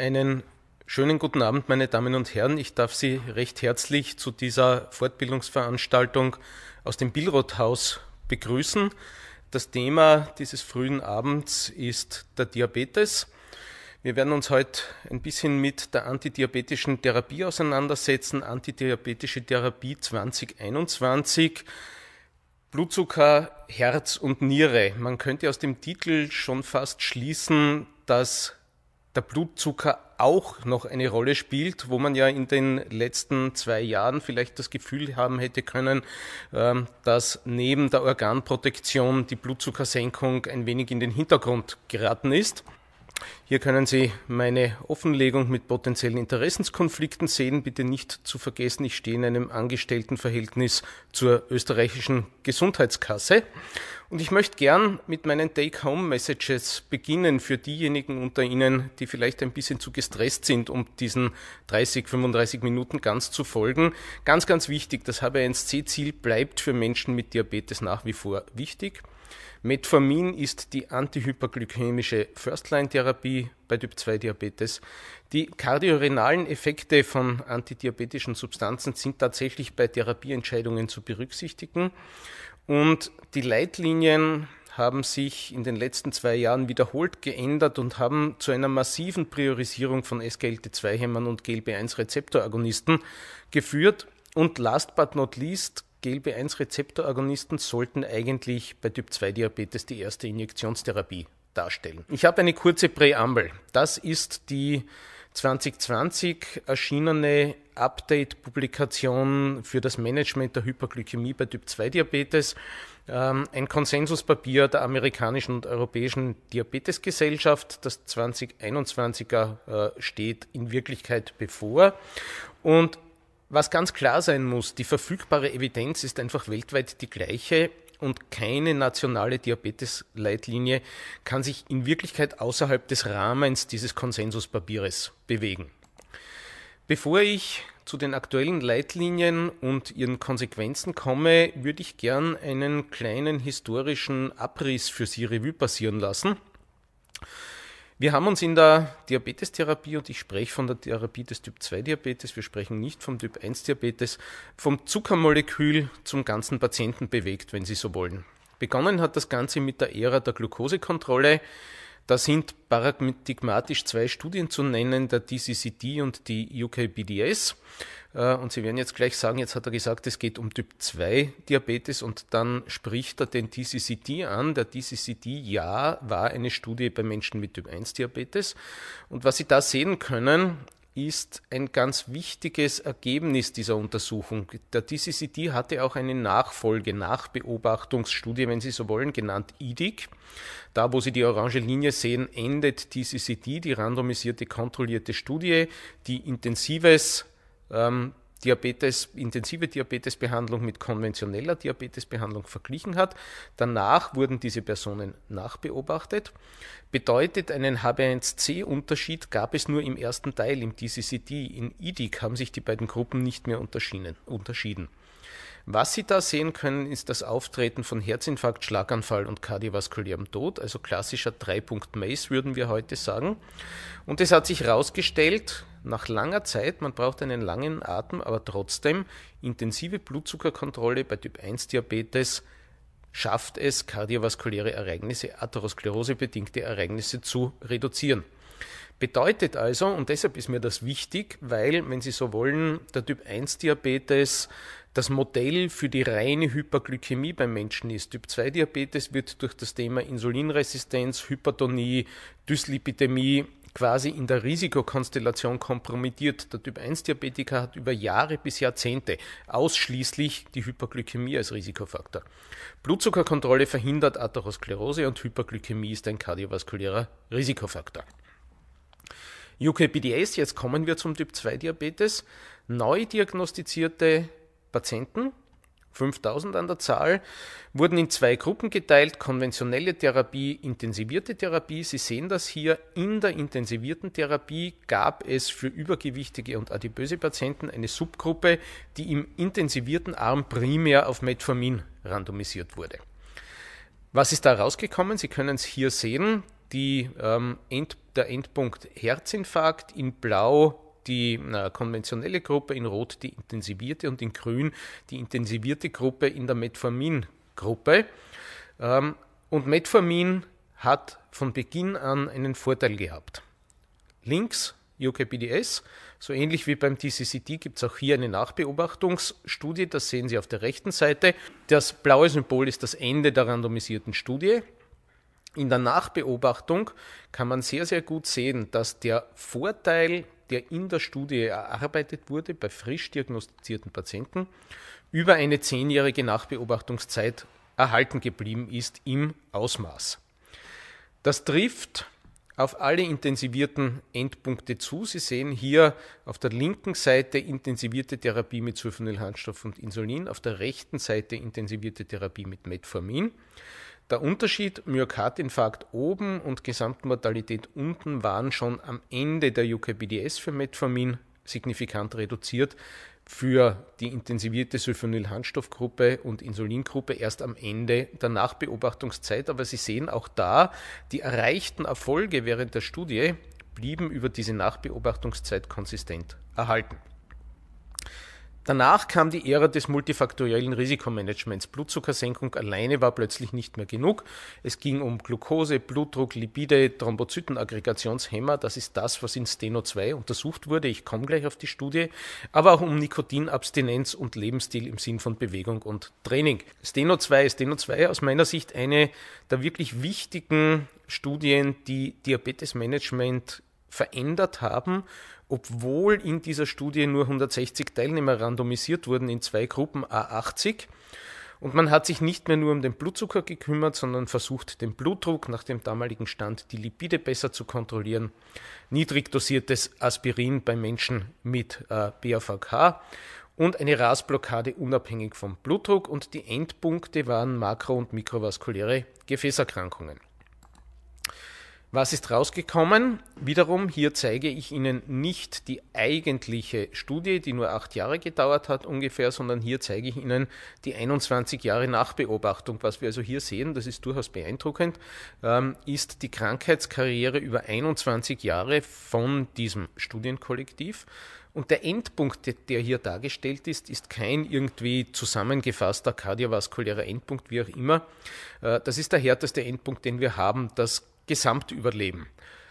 Einen schönen guten Abend, meine Damen und Herren. Ich darf Sie recht herzlich zu dieser Fortbildungsveranstaltung aus dem Billroth-Haus begrüßen. Das Thema dieses frühen Abends ist der Diabetes. Wir werden uns heute ein bisschen mit der antidiabetischen Therapie auseinandersetzen, antidiabetische Therapie 2021, Blutzucker, Herz und Niere. Man könnte aus dem Titel schon fast schließen, dass der Blutzucker auch noch eine Rolle spielt, wo man ja in den letzten 2 Jahren vielleicht das Gefühl haben hätte können, dass neben der Organprotektion die Blutzuckersenkung ein wenig in den Hintergrund geraten ist. Hier können Sie meine Offenlegung mit potenziellen Interessenskonflikten sehen. Bitte nicht zu vergessen, ich stehe in einem Angestelltenverhältnis zur österreichischen Gesundheitskasse. Und ich möchte gern mit meinen Take-Home-Messages beginnen für diejenigen unter Ihnen, die vielleicht ein bisschen zu gestresst sind, um diesen 30, 35 Minuten ganz zu folgen. Ganz, ganz wichtig, das HbA1c-Ziel bleibt für Menschen mit Diabetes nach wie vor wichtig. Metformin ist die antihyperglykämische First-Line-Therapie bei Typ-2-Diabetes. Die kardiorenalen Effekte von antidiabetischen Substanzen sind tatsächlich bei Therapieentscheidungen zu berücksichtigen. Und die Leitlinien haben sich in den letzten 2 Jahren wiederholt geändert und haben zu einer massiven Priorisierung von SGLT2-Hämmern und GLB1-Rezeptoragonisten geführt. Und last but not least, GLB1-Rezeptoragonisten sollten eigentlich bei Typ-2-Diabetes die erste Injektionstherapie darstellen. Ich habe eine kurze Präambel. Das ist die 2020 erschienene Update-Publikation für das Management der Hyperglykämie bei Typ-2-Diabetes. Ein Konsensuspapier der amerikanischen und europäischen Diabetesgesellschaft. Das 2021er steht in Wirklichkeit bevor. Und was ganz klar sein muss, die verfügbare Evidenz ist einfach weltweit die gleiche und keine nationale Diabetesleitlinie kann sich in Wirklichkeit außerhalb des Rahmens dieses Konsensuspapiers bewegen. Bevor ich zu den aktuellen Leitlinien und ihren Konsequenzen komme, würde ich gern einen kleinen historischen Abriss für Sie Revue passieren lassen. Wir haben uns in der Diabetestherapie, und ich spreche von der Therapie des Typ-2-Diabetes, wir sprechen nicht vom Typ-1-Diabetes, vom Zuckermolekül zum ganzen Patienten bewegt, wenn Sie so wollen. Begonnen hat das Ganze mit der Ära der Glukosekontrolle. Da sind paradigmatisch 2 Studien zu nennen, der DCCT und die UKBDS. Und Sie werden jetzt gleich sagen, jetzt hat er gesagt, es geht um Typ-2-Diabetes und dann spricht er den DCCT an. Der DCCT, ja, war eine Studie bei Menschen mit Typ-1-Diabetes. Und was Sie da sehen können, ist ein ganz wichtiges Ergebnis dieser Untersuchung. Der DCCT hatte auch eine Nachbeobachtungsstudie, wenn Sie so wollen, genannt IDIC. Da, wo Sie die orange Linie sehen, endet DCCT, die randomisierte, kontrollierte Studie, die intensive Diabetesbehandlung mit konventioneller Diabetesbehandlung verglichen hat. Danach wurden diese Personen nachbeobachtet. Bedeutet, einen HbA1c-Unterschied gab es nur im ersten Teil, im DCCT. In IDIC haben sich die beiden Gruppen nicht mehr unterschieden. Was Sie da sehen können, ist das Auftreten von Herzinfarkt, Schlaganfall und kardiovaskulärem Tod, also klassischer 3-Punkt-MACE, würden wir heute sagen. Und es hat sich herausgestellt, nach langer Zeit, man braucht einen langen Atem, aber trotzdem, intensive Blutzuckerkontrolle bei Typ-1-Diabetes schafft es, kardiovaskuläre Ereignisse, atherosklerosebedingte Ereignisse zu reduzieren. Bedeutet also, und deshalb ist mir das wichtig, weil, wenn Sie so wollen, der Typ-1-Diabetes das Modell für die reine Hyperglykämie beim Menschen ist. Typ-2-Diabetes wird durch das Thema Insulinresistenz, Hypertonie, Dyslipidämie quasi in der Risikokonstellation kompromittiert. Der Typ-1-Diabetiker hat über Jahre bis Jahrzehnte ausschließlich die Hyperglykämie als Risikofaktor. Blutzuckerkontrolle verhindert Atherosklerose und Hyperglykämie ist ein kardiovaskulärer Risikofaktor. UKBDS, jetzt kommen wir zum Typ-2-Diabetes. Neu diagnostizierte Patienten, 5000 an der Zahl, wurden in 2 Gruppen geteilt, konventionelle Therapie, intensivierte Therapie. Sie sehen das hier, in der intensivierten Therapie gab es für übergewichtige und adipöse Patienten eine Subgruppe, die im intensivierten Arm primär auf Metformin randomisiert wurde. Was ist da rausgekommen? Sie können es hier sehen, die der Endpunkt Herzinfarkt, in Blau die konventionelle Gruppe, in Rot die intensivierte und in Grün die intensivierte Gruppe in der Metformin-Gruppe. Und Metformin hat von Beginn an einen Vorteil gehabt. Links UKPDS, so ähnlich wie beim TCCT gibt es auch hier eine Nachbeobachtungsstudie, das sehen Sie auf der rechten Seite. Das blaue Symbol ist das Ende der randomisierten Studie. In der Nachbeobachtung kann man sehr, sehr gut sehen, dass der Vorteil, der in der Studie erarbeitet wurde, bei frisch diagnostizierten Patienten, über eine 10-jährige Nachbeobachtungszeit erhalten geblieben ist im Ausmaß. Das trifft auf alle intensivierten Endpunkte zu. Sie sehen hier auf der linken Seite intensivierte Therapie mit Sulfonylharnstoff und Insulin, auf der rechten Seite intensivierte Therapie mit Metformin. Der Unterschied Myokardinfarkt oben und Gesamtmortalität unten waren schon am Ende der UKPDS für Metformin signifikant reduziert, für die intensivierte Sulfonylharnstoffgruppe und Insulingruppe erst am Ende der Nachbeobachtungszeit. Aber Sie sehen auch da, die erreichten Erfolge während der Studie blieben über diese Nachbeobachtungszeit konsistent erhalten. Danach kam die Ära des multifaktoriellen Risikomanagements. Blutzuckersenkung alleine war plötzlich nicht mehr genug. Es ging um Glucose, Blutdruck, Lipide, Thrombozytenaggregationshemmer. Das ist das, was in Steno 2 untersucht wurde. Ich komme gleich auf die Studie. Aber auch um Nikotinabstinenz und Lebensstil im Sinn von Bewegung und Training. Steno 2 aus meiner Sicht eine der wirklich wichtigen Studien, die Diabetesmanagement verändert haben, obwohl in dieser Studie nur 160 Teilnehmer randomisiert wurden in 2 Gruppen A80. Und man hat sich nicht mehr nur um den Blutzucker gekümmert, sondern versucht, den Blutdruck nach dem damaligen Stand, die Lipide besser zu kontrollieren, niedrig dosiertes Aspirin bei Menschen mit BAVK und eine RAS-Blockade unabhängig vom Blutdruck. Und die Endpunkte waren makro- und mikrovaskuläre Gefäßerkrankungen. Was ist rausgekommen? Wiederum, hier zeige ich Ihnen nicht die eigentliche Studie, die nur 8 Jahre gedauert hat ungefähr, sondern hier zeige ich Ihnen die 21 Jahre Nachbeobachtung. Was wir also hier sehen, das ist durchaus beeindruckend, ist die Krankheitskarriere über 21 Jahre von diesem Studienkollektiv. Und der Endpunkt, der hier dargestellt ist kein irgendwie zusammengefasster kardiovaskulärer Endpunkt, wie auch immer. Das ist der härteste Endpunkt, den wir haben, das Gesamtüberleben.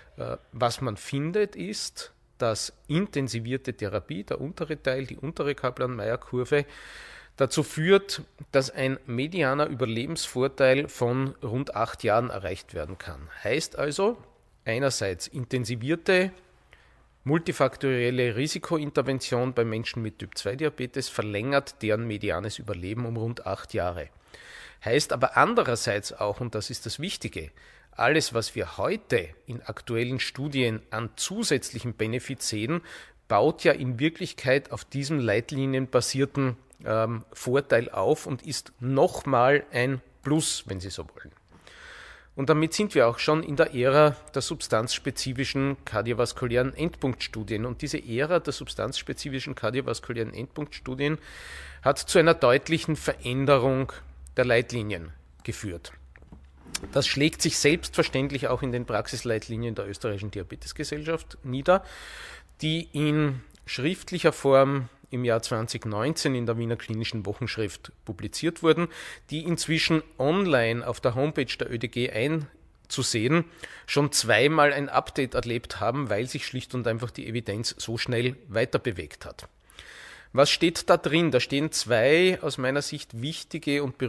Was man findet, ist, dass intensivierte Therapie, der untere Teil, die untere Kaplan-Meier-Kurve, dazu führt, dass ein medianer Überlebensvorteil von rund 8 Jahren erreicht werden kann. Heißt also, einerseits intensivierte multifaktorielle Risikointervention bei Menschen mit Typ-2-Diabetes verlängert deren medianes Überleben um rund 8 Jahre. Heißt aber andererseits auch, und das ist das Wichtige, alles, was wir heute in aktuellen Studien an zusätzlichen Benefits sehen, baut ja in Wirklichkeit auf diesem leitlinienbasierten Vorteil auf und ist nochmal ein Plus, wenn Sie so wollen. Und damit sind wir auch schon in der Ära der substanzspezifischen kardiovaskulären Endpunktstudien. Und diese Ära der substanzspezifischen kardiovaskulären Endpunktstudien hat zu einer deutlichen Veränderung der Leitlinien geführt. Das schlägt sich selbstverständlich auch in den Praxisleitlinien der Österreichischen Diabetesgesellschaft nieder, die in schriftlicher Form im Jahr 2019 in der Wiener Klinischen Wochenschrift publiziert wurden, die inzwischen online auf der Homepage der ÖDG einzusehen schon 2-mal ein Update erlebt haben, weil sich schlicht und einfach die Evidenz so schnell weiter bewegt hat. Was steht da drin? Da stehen 2 aus meiner Sicht wichtige und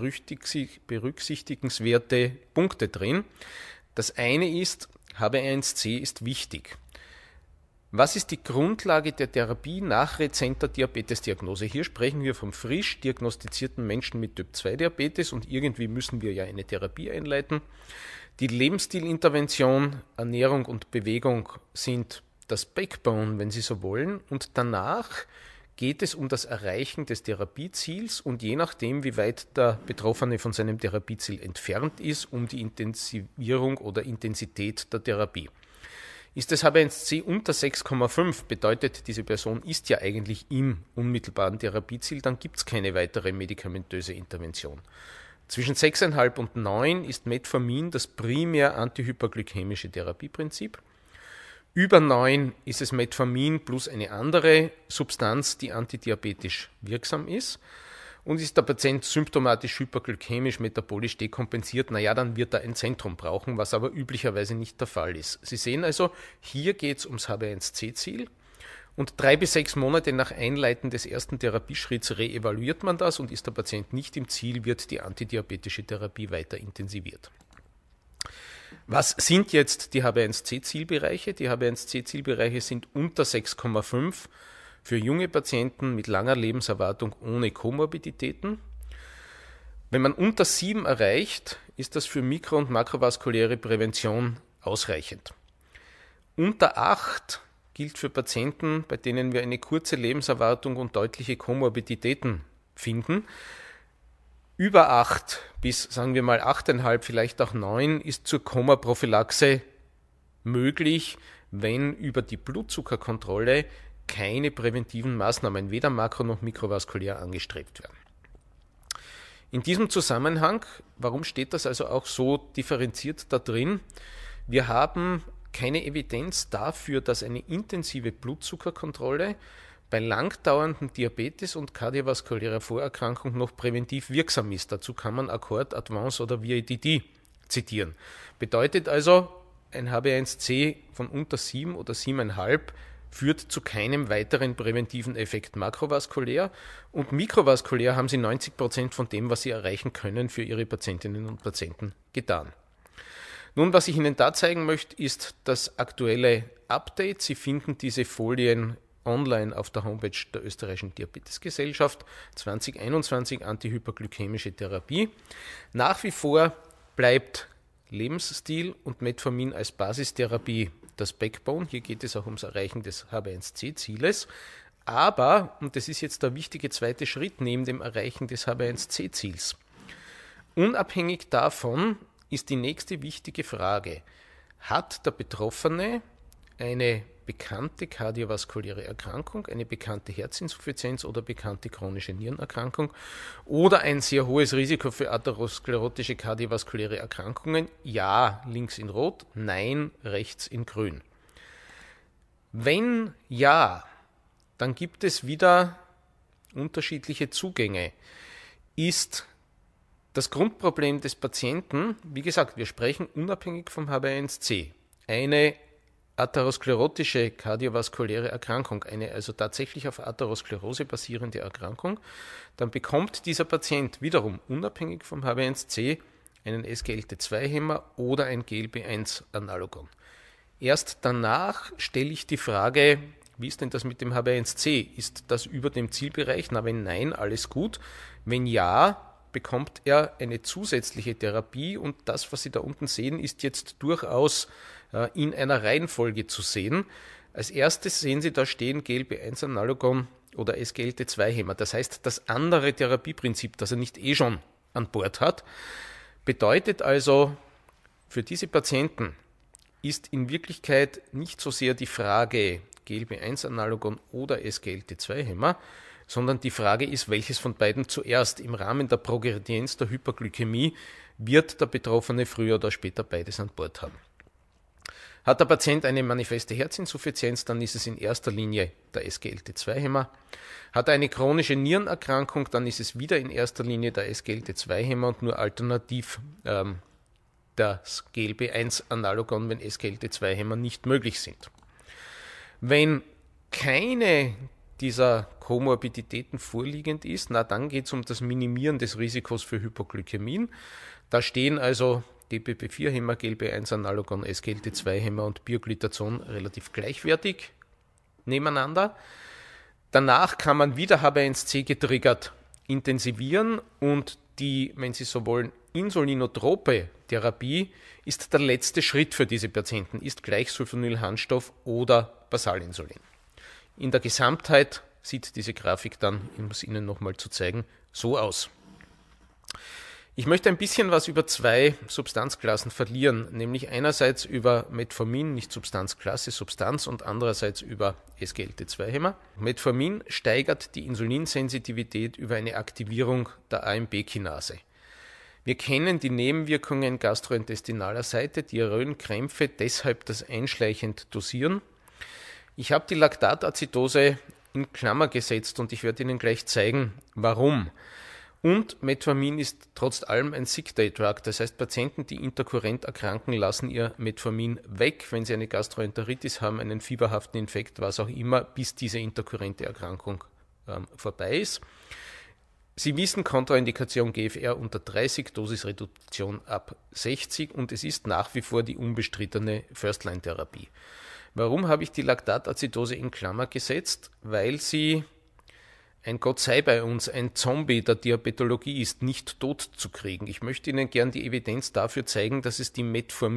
berücksichtigenswerte Punkte drin. Das eine ist, HbA1c ist wichtig. Was ist die Grundlage der Therapie nach rezenter Diabetesdiagnose? Hier sprechen wir vom frisch diagnostizierten Menschen mit Typ-2-Diabetes und irgendwie müssen wir ja eine Therapie einleiten. Die Lebensstilintervention, Ernährung und Bewegung sind das Backbone, wenn Sie so wollen, und danach geht es um das Erreichen des Therapieziels und je nachdem, wie weit der Betroffene von seinem Therapieziel entfernt ist, um die Intensivierung oder Intensität der Therapie. Ist das HbA1c unter 6,5, bedeutet, diese Person ist ja eigentlich im unmittelbaren Therapieziel, dann gibt es keine weitere medikamentöse Intervention. Zwischen 6,5 und 9 ist Metformin das primär antihyperglykämische Therapieprinzip. Über 9 ist es Metformin plus eine andere Substanz, die antidiabetisch wirksam ist. Und ist der Patient symptomatisch hyperglykämisch, metabolisch dekompensiert, dann wird er ein Zentrum brauchen, was aber üblicherweise nicht der Fall ist. Sie sehen also, hier geht es ums HbA1c-Ziel. Und 3 bis 6 Monate nach Einleiten des ersten Therapieschritts reevaluiert man das und ist der Patient nicht im Ziel, wird die antidiabetische Therapie weiter intensiviert. Was sind jetzt die HbA1c-Zielbereiche? Die HbA1c-Zielbereiche sind unter 6,5 für junge Patienten mit langer Lebenserwartung ohne Komorbiditäten. Wenn man unter 7 erreicht, ist das für mikro- und makrovaskuläre Prävention ausreichend. Unter 8 gilt für Patienten, bei denen wir eine kurze Lebenserwartung und deutliche Komorbiditäten finden. Über 8 bis, sagen wir mal, 8,5, vielleicht auch 9 ist zur Koma-Prophylaxe möglich, wenn über die Blutzuckerkontrolle keine präventiven Maßnahmen, weder makro- noch mikrovaskulär, angestrebt werden. In diesem Zusammenhang, warum steht das also auch so differenziert da drin? Wir haben keine Evidenz dafür, dass eine intensive Blutzuckerkontrolle bei langdauerndem Diabetes und kardiovaskulärer Vorerkrankung noch präventiv wirksam ist. Dazu kann man Accord, Advance oder VIDD zitieren. Bedeutet also, ein HbA1c von unter 7 oder 7,5 führt zu keinem weiteren präventiven Effekt makrovaskulär, und mikrovaskulär haben Sie 90% von dem, was Sie erreichen können, für Ihre Patientinnen und Patienten getan. Nun, was ich Ihnen da zeigen möchte, ist das aktuelle Update. Sie finden diese Folien online auf der Homepage der Österreichischen Diabetesgesellschaft. 2021 antihyperglykämische Therapie. Nach wie vor bleibt Lebensstil und Metformin als Basistherapie das Backbone. Hier geht es auch ums Erreichen des HbA1c-Zieles. Aber, und das ist jetzt der wichtige zweite Schritt neben dem Erreichen des HbA1c-Ziels, unabhängig davon ist die nächste wichtige Frage: Hat der Betroffene eine bekannte kardiovaskuläre Erkrankung, eine bekannte Herzinsuffizienz oder bekannte chronische Nierenerkrankung oder ein sehr hohes Risiko für atherosklerotische kardiovaskuläre Erkrankungen? Ja, links in Rot, nein, rechts in Grün. Wenn ja, dann gibt es wieder unterschiedliche Zugänge. Ist das Grundproblem des Patienten, wie gesagt, wir sprechen unabhängig vom HbA1c, eine atherosklerotische kardiovaskuläre Erkrankung, eine also tatsächlich auf Atherosklerose basierende Erkrankung, dann bekommt dieser Patient wiederum unabhängig vom HbA1c einen SGLT2-Hämmer oder ein GLB1-Analogon. Erst danach stelle ich die Frage, wie ist denn das mit dem HbA1c? Ist das über dem Zielbereich? Na, wenn nein, alles gut. Wenn ja, bekommt er eine zusätzliche Therapie, und das, was Sie da unten sehen, ist jetzt durchaus in einer Reihenfolge zu sehen. Als erstes sehen Sie da stehen GLB1-Analogon oder SGLT2-Hämmer. Das heißt, das andere Therapieprinzip, das er nicht schon an Bord hat, bedeutet also, für diese Patienten ist in Wirklichkeit nicht so sehr die Frage GLB1-Analogon oder SGLT2-Hämmer, sondern die Frage ist, welches von beiden zuerst. Im Rahmen der Progredienz der Hyperglykämie wird der Betroffene früher oder später beides an Bord haben. Hat der Patient eine manifeste Herzinsuffizienz, dann ist es in erster Linie der SGLT2-Hämmer. Hat er eine chronische Nierenerkrankung, dann ist es wieder in erster Linie der SGLT2-Hämmer und nur alternativ das GLB1-Analogon, wenn SGLT2-Hämmer nicht möglich sind. Wenn keine dieser Komorbiditäten vorliegend ist, dann geht es um das Minimieren des Risikos für Hypoglykämien. Da stehen also DPP-4-Hämmer, GLB1-Analogon, SGLT2-Hämmer und Bioglitazon relativ gleichwertig nebeneinander. Danach kann man wieder HbA1c getriggert intensivieren, und die, wenn Sie so wollen, insulinotrope Therapie ist der letzte Schritt für diese Patienten, ist gleich Sulfonylharnstoff oder Basalinsulin. In der Gesamtheit sieht diese Grafik dann, um es Ihnen nochmal zu zeigen, so aus. Ich möchte ein bisschen was über zwei Substanzklassen verlieren, nämlich einerseits über Metformin, nicht Substanzklasse, Substanz, und andererseits über SGLT2-Hämmer. Metformin steigert die Insulinsensitivität über eine Aktivierung der AMP-Kinase. Wir kennen die Nebenwirkungen gastrointestinaler Seite, Diarrheen, Krämpfe, deshalb das einschleichend dosieren. Ich habe die Laktatazidose in Klammer gesetzt und ich werde Ihnen gleich zeigen, warum. Und Metformin ist trotz allem ein Sick-Day-Drug, das heißt, Patienten, die interkurrent erkranken, lassen ihr Metformin weg, wenn sie eine Gastroenteritis haben, einen fieberhaften Infekt, was auch immer, bis diese interkurrente Erkrankung vorbei ist. Sie wissen, Kontraindikation GFR unter 30, Dosisreduktion ab 60 und es ist nach wie vor die unbestrittene First-Line-Therapie. Warum habe ich die Laktatazidose in Klammer gesetzt? Weil sie, ein Gott sei bei uns, ein Zombie der Diabetologie ist, nicht tot zu kriegen. Ich möchte Ihnen gern die Evidenz dafür zeigen, dass es die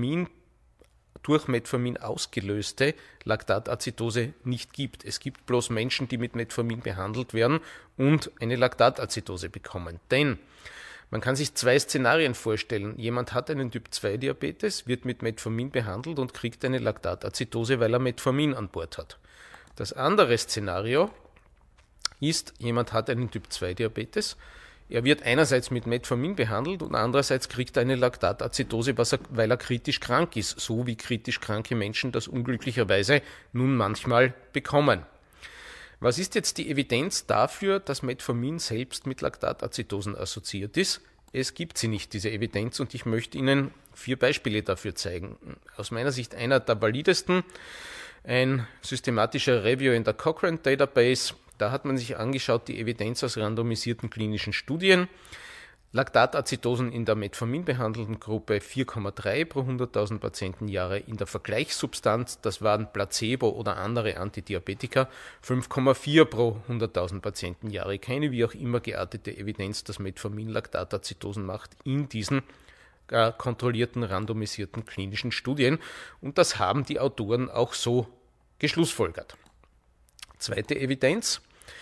durch Metformin ausgelöste Laktatazidose nicht gibt. Es gibt bloß Menschen, die mit Metformin behandelt werden und eine Laktatazidose bekommen. Denn man kann sich zwei Szenarien vorstellen. Jemand hat einen Typ-2-Diabetes, wird mit Metformin behandelt und kriegt eine Laktatazidose, weil er Metformin an Bord hat. Das andere Szenario ist, jemand hat einen Typ-2-Diabetes, er wird einerseits mit Metformin behandelt und andererseits kriegt er eine Laktatazidose, weil er kritisch krank ist, so wie kritisch kranke Menschen das unglücklicherweise nun manchmal bekommen. Was ist jetzt die Evidenz dafür, dass Metformin selbst mit Laktatazidosen assoziiert ist? Es gibt sie nicht, diese Evidenz, und ich möchte Ihnen 4 Beispiele dafür zeigen. Aus meiner Sicht einer der validesten, ein systematischer Review in der Cochrane Database. Da hat man sich angeschaut, die Evidenz aus randomisierten klinischen Studien. Laktatazidosen in der Metformin behandelten Gruppe 4,3 pro 100.000 Patientenjahre. In der Vergleichssubstanz, das waren Placebo oder andere Antidiabetika, 5,4 pro 100.000 Patientenjahre. Keine wie auch immer geartete Evidenz, dass Metformin Laktatazidosen macht in diesen kontrollierten, randomisierten klinischen Studien. Und das haben die Autoren auch so geschlussfolgert. Zweite Evidenz,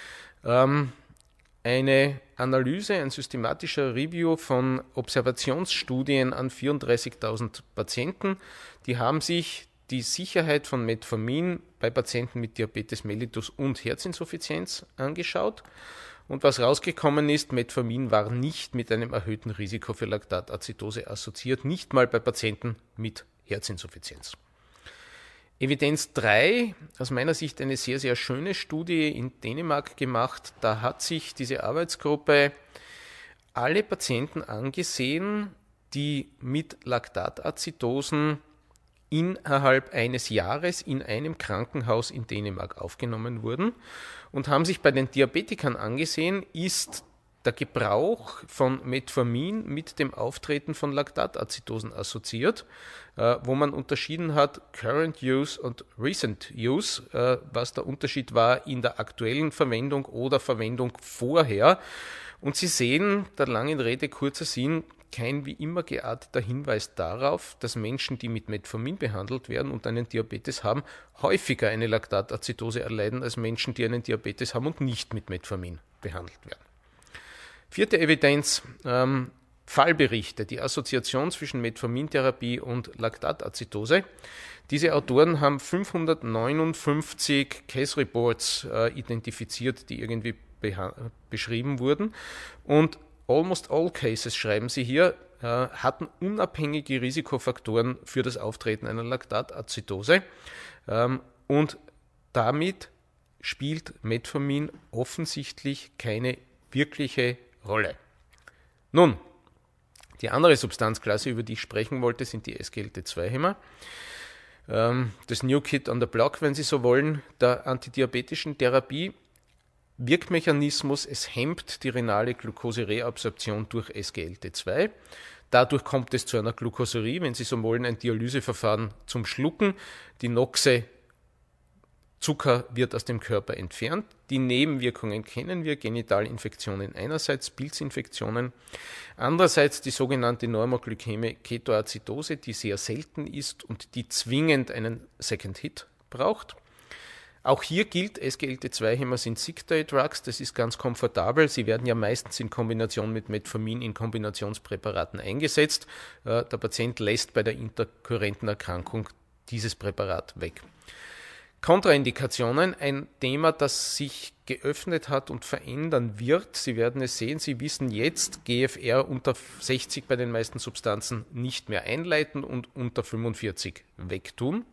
eine Analyse, ein systematischer Review von Observationsstudien an 34.000 Patienten. Die haben sich die Sicherheit von Metformin bei Patienten mit Diabetes mellitus und Herzinsuffizienz angeschaut. Und was rausgekommen ist, Metformin war nicht mit einem erhöhten Risiko für Laktatazidose assoziiert, nicht mal bei Patienten mit Herzinsuffizienz. Evidenz 3, aus meiner Sicht eine sehr, sehr schöne Studie in Dänemark gemacht. Da hat sich diese Arbeitsgruppe alle Patienten angesehen, die mit Laktatazidosen innerhalb eines Jahres in einem Krankenhaus in Dänemark aufgenommen wurden und haben sich bei den Diabetikern angesehen, ist der Gebrauch von Metformin mit dem Auftreten von Laktatazidosen assoziiert, wo man unterschieden hat Current Use und Recent Use, was der Unterschied war in der aktuellen Verwendung oder Verwendung vorher. Und Sie sehen, der langen Rede kurzer Sinn, kein wie immer gearteter Hinweis darauf, dass Menschen, die mit Metformin behandelt werden und einen Diabetes haben, häufiger eine Laktatazidose erleiden als Menschen, die einen Diabetes haben und nicht mit Metformin behandelt werden. Vierte Evidenz, Fallberichte, die Assoziation zwischen Metformintherapie und Laktatazidose. Diese Autoren haben 559 Case Reports identifiziert, die irgendwie beschrieben wurden. Und almost all cases, schreiben sie hier, hatten unabhängige Risikofaktoren für das Auftreten einer Laktatazidose. Und damit spielt Metformin offensichtlich keine wirkliche Rolle. Nun, die andere Substanzklasse, über die ich sprechen wollte, sind die SGLT2-Hämmer. Das New Kid on the Block, wenn Sie so wollen, der antidiabetischen Therapie. Wirkmechanismus, es hemmt die renale Glucose-Reabsorption durch SGLT2. Dadurch kommt es zu einer Glucosurie, wenn Sie so wollen, ein Dialyseverfahren zum Schlucken. Die Noxe Zucker wird aus dem Körper entfernt. Die Nebenwirkungen kennen wir, Genitalinfektionen einerseits, Pilzinfektionen, andererseits die sogenannte Normoglykäme Ketoazidose, die sehr selten ist und die zwingend einen Second Hit braucht. Auch hier gilt, SGLT2-Hämmer sind Sick-Day-Drugs, das ist ganz komfortabel. Sie werden ja meistens in Kombination mit Metformin in Kombinationspräparaten eingesetzt. Der Patient lässt bei der interkurrenten Erkrankung dieses Präparat weg. Kontraindikationen, ein Thema, das sich geöffnet hat und verändern wird. Sie werden es sehen, Sie wissen jetzt, GFR unter 60 bei den meisten Substanzen nicht mehr einleiten und unter 45 wegtun.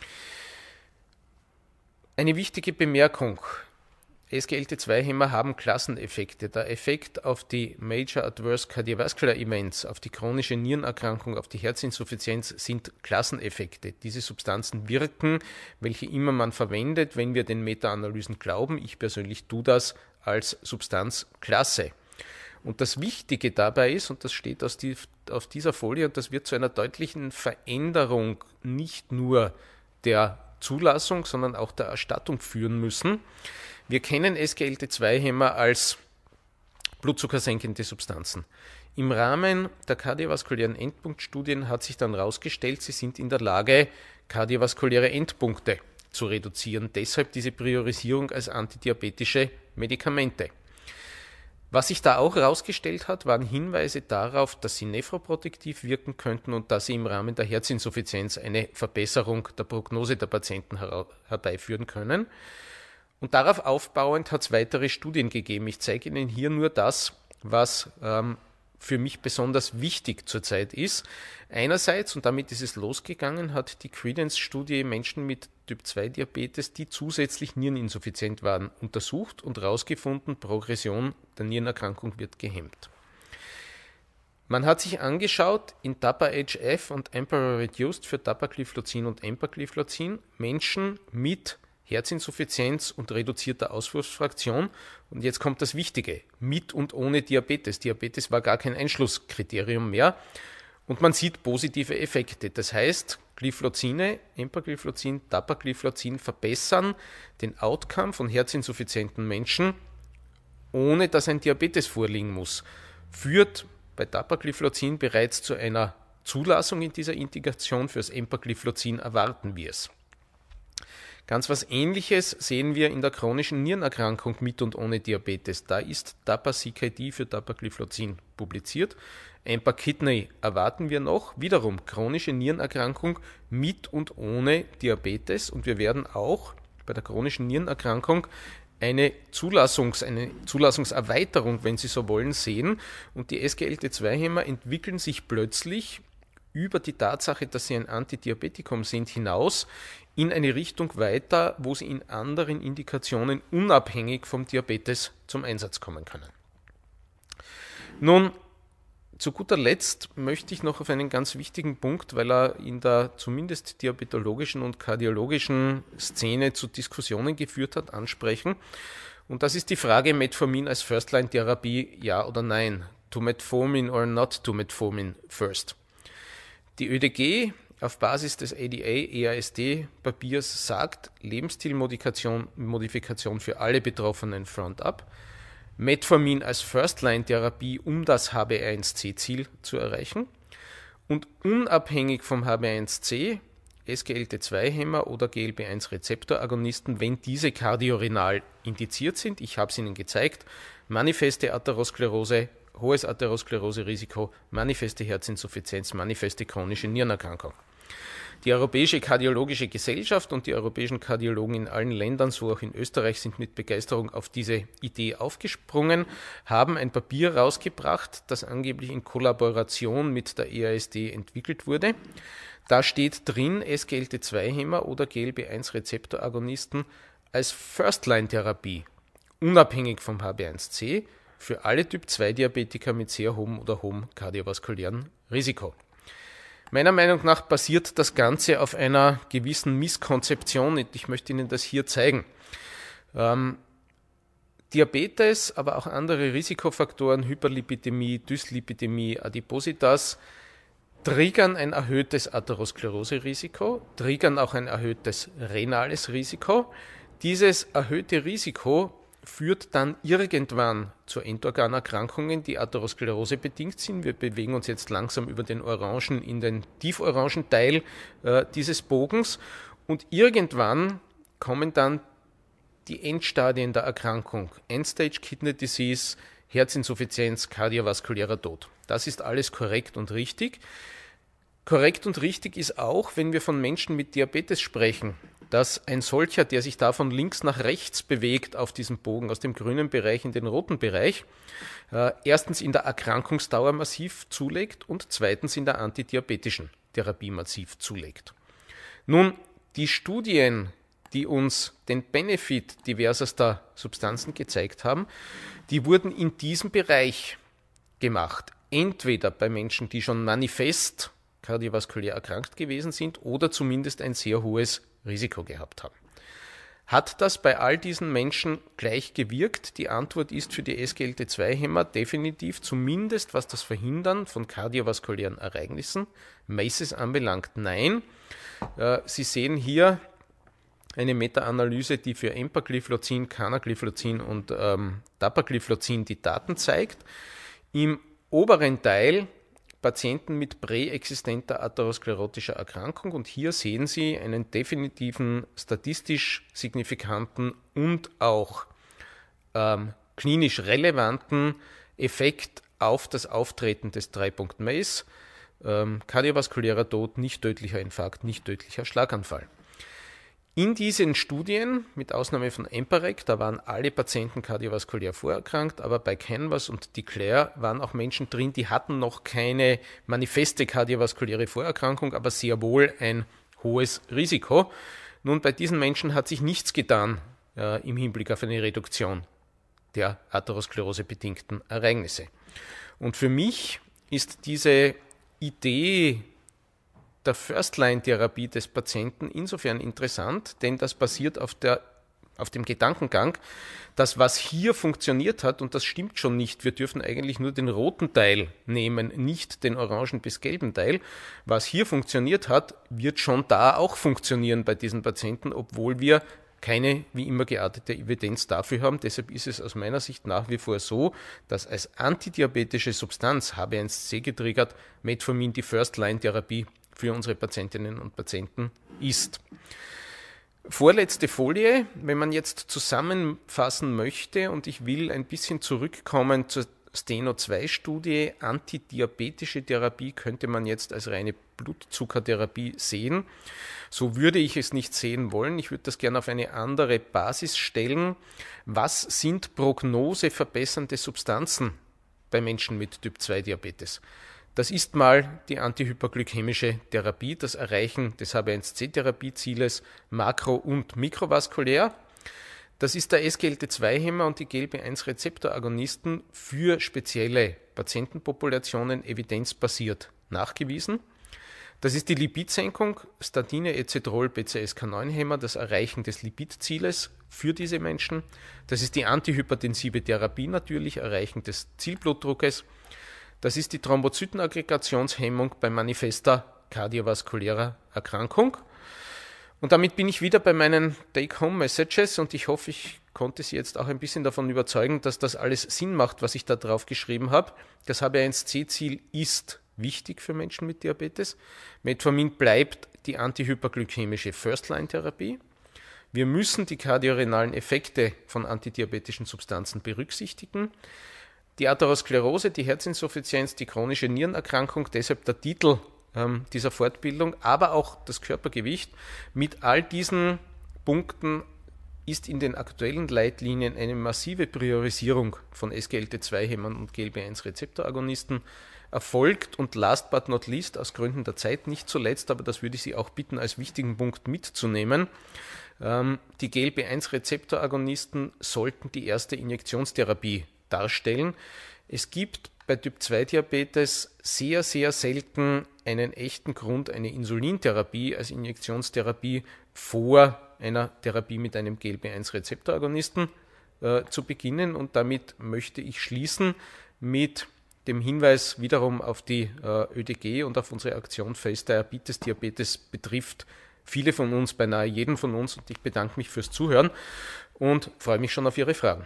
Eine wichtige Bemerkung. SGLT2-Hämmer haben Klasseneffekte. Der Effekt auf die Major Adverse Cardiovascular Events, auf die chronische Nierenerkrankung, auf die Herzinsuffizienz sind Klasseneffekte. Diese Substanzen wirken, welche immer man verwendet, wenn wir den Meta-Analysen glauben. Ich persönlich tue das als Substanzklasse. Und das Wichtige dabei ist, und das steht auf dieser Folie, und das wird zu einer deutlichen Veränderung nicht nur der Zulassung, sondern auch der Erstattung führen müssen. Wir kennen SGLT2-Hämmer als blutzuckersenkende Substanzen. Im Rahmen der kardiovaskulären Endpunktstudien hat sich dann herausgestellt, sie sind in der Lage, kardiovaskuläre Endpunkte zu reduzieren. Deshalb diese Priorisierung als antidiabetische Medikamente. Was sich da auch herausgestellt hat, waren Hinweise darauf, dass sie nephroprotektiv wirken könnten und dass sie im Rahmen der Herzinsuffizienz eine Verbesserung der Prognose der Patienten herbeiführen können. Und darauf aufbauend hat es weitere Studien gegeben. Ich zeige Ihnen hier nur das, was für mich besonders wichtig zurzeit ist. Einerseits, und damit ist es losgegangen, hat die Credence-Studie Menschen mit Typ-2-Diabetes, die zusätzlich niereninsuffiziент waren, untersucht und herausgefunden, Progression der Nierenerkrankung wird gehemmt. Man hat sich angeschaut, in DAPA-HF und Emperor-Reduced für Dapagliflozin und Empagliflozin Menschen mit Herzinsuffizienz und reduzierter Auswurfsfraktion. Und jetzt kommt das Wichtige, mit und ohne Diabetes. Diabetes war gar kein Einschlusskriterium mehr. Und man sieht positive Effekte. Das heißt, Gliflozine, Empagliflozin, Dapagliflozin verbessern den Outcome von herzinsuffizienten Menschen, ohne dass ein Diabetes vorliegen muss. Führt bei Dapagliflozin bereits zu einer Zulassung in dieser Indikation. Fürs Empagliflozin erwarten wir es. Ganz was Ähnliches sehen wir in der chronischen Nierenerkrankung mit und ohne Diabetes. Da ist Dapa-CKD für Dapagliflozin publiziert. Empa-Kidney erwarten wir noch. Wiederum chronische Nierenerkrankung mit und ohne Diabetes. Und wir werden auch bei der chronischen Nierenerkrankung eine Zulassungserweiterung, wenn Sie so wollen, sehen. Und die SGLT2-Hämmer entwickeln sich plötzlich über die Tatsache, dass sie ein Antidiabetikum sind, hinaus in eine Richtung weiter, wo sie in anderen Indikationen unabhängig vom Diabetes zum Einsatz kommen können. Nun, zu guter Letzt möchte ich noch auf einen ganz wichtigen Punkt, weil er in der zumindest diabetologischen und kardiologischen Szene zu Diskussionen geführt hat, ansprechen. Und das ist die Frage Metformin als First-Line-Therapie, ja oder nein. To Metformin or not to Metformin first. Die ÖDG auf Basis des ADA-EASD-Papiers sagt, Lebensstilmodifikation für alle Betroffenen front-up, Metformin als First-Line-Therapie, um das HbA1c-Ziel zu erreichen und unabhängig vom HbA1c SGLT2-Hämmer oder GLB1-Rezeptoragonisten, wenn diese kardiorenal indiziert sind. Ich habe es Ihnen gezeigt, manifeste Atherosklerose, hohes Atherosklerose-Risiko, manifeste Herzinsuffizienz, manifeste chronische Nierenerkrankung. Die Europäische Kardiologische Gesellschaft und die europäischen Kardiologen in allen Ländern, so auch in Österreich, sind mit Begeisterung auf diese Idee aufgesprungen, haben ein Papier rausgebracht, das angeblich in Kollaboration mit der EASD entwickelt wurde. Da steht drin, SGLT2-Hämmer oder GLB1-Rezeptoragonisten als First-Line-Therapie, unabhängig vom HbA1c, für alle Typ-2-Diabetiker mit sehr hohem oder hohem kardiovaskulären Risiko. Meiner Meinung nach basiert das Ganze auf einer gewissen Misskonzeption und ich möchte Ihnen das hier zeigen. Diabetes, aber auch andere Risikofaktoren, Hyperlipidämie, Dyslipidämie, Adipositas, triggern ein erhöhtes Atherosklerose-Risiko, triggern auch ein erhöhtes renales Risiko. Dieses erhöhte Risiko führt dann irgendwann zu Endorganerkrankungen, die Atherosklerose bedingt sind. Wir bewegen uns jetzt langsam über den orangen in den tieforangen Teil dieses Bogens und irgendwann kommen dann die Endstadien der Erkrankung, End-Stage Kidney Disease, Herzinsuffizienz, kardiovaskulärer Tod. Das ist alles korrekt und richtig. Korrekt und richtig ist auch, wenn wir von Menschen mit Diabetes sprechen, dass ein solcher, der sich da von links nach rechts bewegt auf diesem Bogen, aus dem grünen Bereich in den roten Bereich, erstens in der Erkrankungsdauer massiv zulegt und zweitens in der antidiabetischen Therapie massiv zulegt. Nun, die Studien, die uns den Benefit diversester Substanzen gezeigt haben, die wurden in diesem Bereich gemacht. Entweder bei Menschen, die schon manifest kardiovaskulär erkrankt gewesen sind oder zumindest ein sehr hohes Risiko gehabt haben. Hat das bei all diesen Menschen gleich gewirkt? Die Antwort ist für die SGLT2-Hämmer definitiv, zumindest was das Verhindern von kardiovaskulären Ereignissen, MACEs anbelangt, nein. Sie sehen hier eine Meta-Analyse, die für Empagliflozin, Canagliflozin und Dapagliflozin die Daten zeigt. Im oberen Teil Patienten mit präexistenter atherosklerotischer Erkrankung und hier sehen Sie einen definitiven, statistisch signifikanten und auch klinisch relevanten Effekt auf das Auftreten des 3-Punkt-MACE, kardiovaskulärer Tod, nicht tödlicher Infarkt, nicht tödlicher Schlaganfall. In diesen Studien, mit Ausnahme von EMPA-REC, da waren alle Patienten kardiovaskulär vorerkrankt, aber bei CANVAS und DECLARE waren auch Menschen drin, die hatten noch keine manifeste kardiovaskuläre Vorerkrankung, aber sehr wohl ein hohes Risiko. Nun, bei diesen Menschen hat sich nichts getan im Hinblick auf eine Reduktion der atherosklerosebedingten Ereignisse. Und für mich ist diese Idee der First-Line-Therapie des Patienten insofern interessant, denn das basiert auf dem Gedankengang, dass was hier funktioniert hat, und das stimmt schon nicht, wir dürfen eigentlich nur den roten Teil nehmen, nicht den orangen bis gelben Teil. Was hier funktioniert hat, wird schon da auch funktionieren bei diesen Patienten, obwohl wir keine wie immer geartete Evidenz dafür haben. Deshalb ist es aus meiner Sicht nach wie vor so, dass als antidiabetische Substanz HbA1c getriggert Metformin die First-Line-Therapie für unsere Patientinnen und Patienten ist. Vorletzte Folie, wenn man jetzt zusammenfassen möchte und ich will ein bisschen zurückkommen zur Steno-2-Studie, antidiabetische Therapie könnte man jetzt als reine Blutzuckertherapie sehen. So würde ich es nicht sehen wollen. Ich würde das gerne auf eine andere Basis stellen. Was sind prognoseverbessernde Substanzen bei Menschen mit Typ-2-Diabetes? Das ist mal die antihyperglykämische Therapie, das Erreichen des HbA1c-Therapiezieles makro- und mikrovaskulär. Das ist der SGLT2-Hämmer und die GLP-1-Rezeptoragonisten für spezielle Patientenpopulationen evidenzbasiert nachgewiesen. Das ist die Lipidsenkung, Statine, Ecetrol, PCSK9-Hämmer, das Erreichen des Lipidzieles für diese Menschen. Das ist die antihypertensive Therapie natürlich, Erreichen des Zielblutdruckes. Das ist die Thrombozytenaggregationshemmung bei manifester kardiovaskulärer Erkrankung. Und damit bin ich wieder bei meinen Take-Home-Messages und ich hoffe, ich konnte Sie jetzt auch ein bisschen davon überzeugen, dass das alles Sinn macht, was ich da drauf geschrieben habe. Das HbA1c-Ziel ist wichtig für Menschen mit Diabetes. Metformin bleibt die antihyperglykämische First-Line-Therapie. Wir müssen die kardiorenalen Effekte von antidiabetischen Substanzen berücksichtigen. Die Atherosklerose, die Herzinsuffizienz, die chronische Nierenerkrankung, deshalb der Titel dieser Fortbildung, aber auch das Körpergewicht. Mit all diesen Punkten ist in den aktuellen Leitlinien eine massive Priorisierung von SGLT2-Hämmern und GLP-1-Rezeptoragonisten erfolgt und last but not least, aus Gründen der Zeit nicht zuletzt, aber das würde ich Sie auch bitten, als wichtigen Punkt mitzunehmen, die GLP-1-Rezeptoragonisten sollten die erste Injektionstherapie darstellen. Es gibt bei Typ-2-Diabetes sehr, sehr selten einen echten Grund, eine Insulintherapie als Injektionstherapie vor einer Therapie mit einem GLP-1-Rezeptoragonisten zu beginnen. Und damit möchte ich schließen mit dem Hinweis wiederum auf die ÖDG und auf unsere Aktion Face Diabetes. Diabetes betrifft viele von uns, beinahe jeden von uns. Und ich bedanke mich fürs Zuhören und freue mich schon auf Ihre Fragen.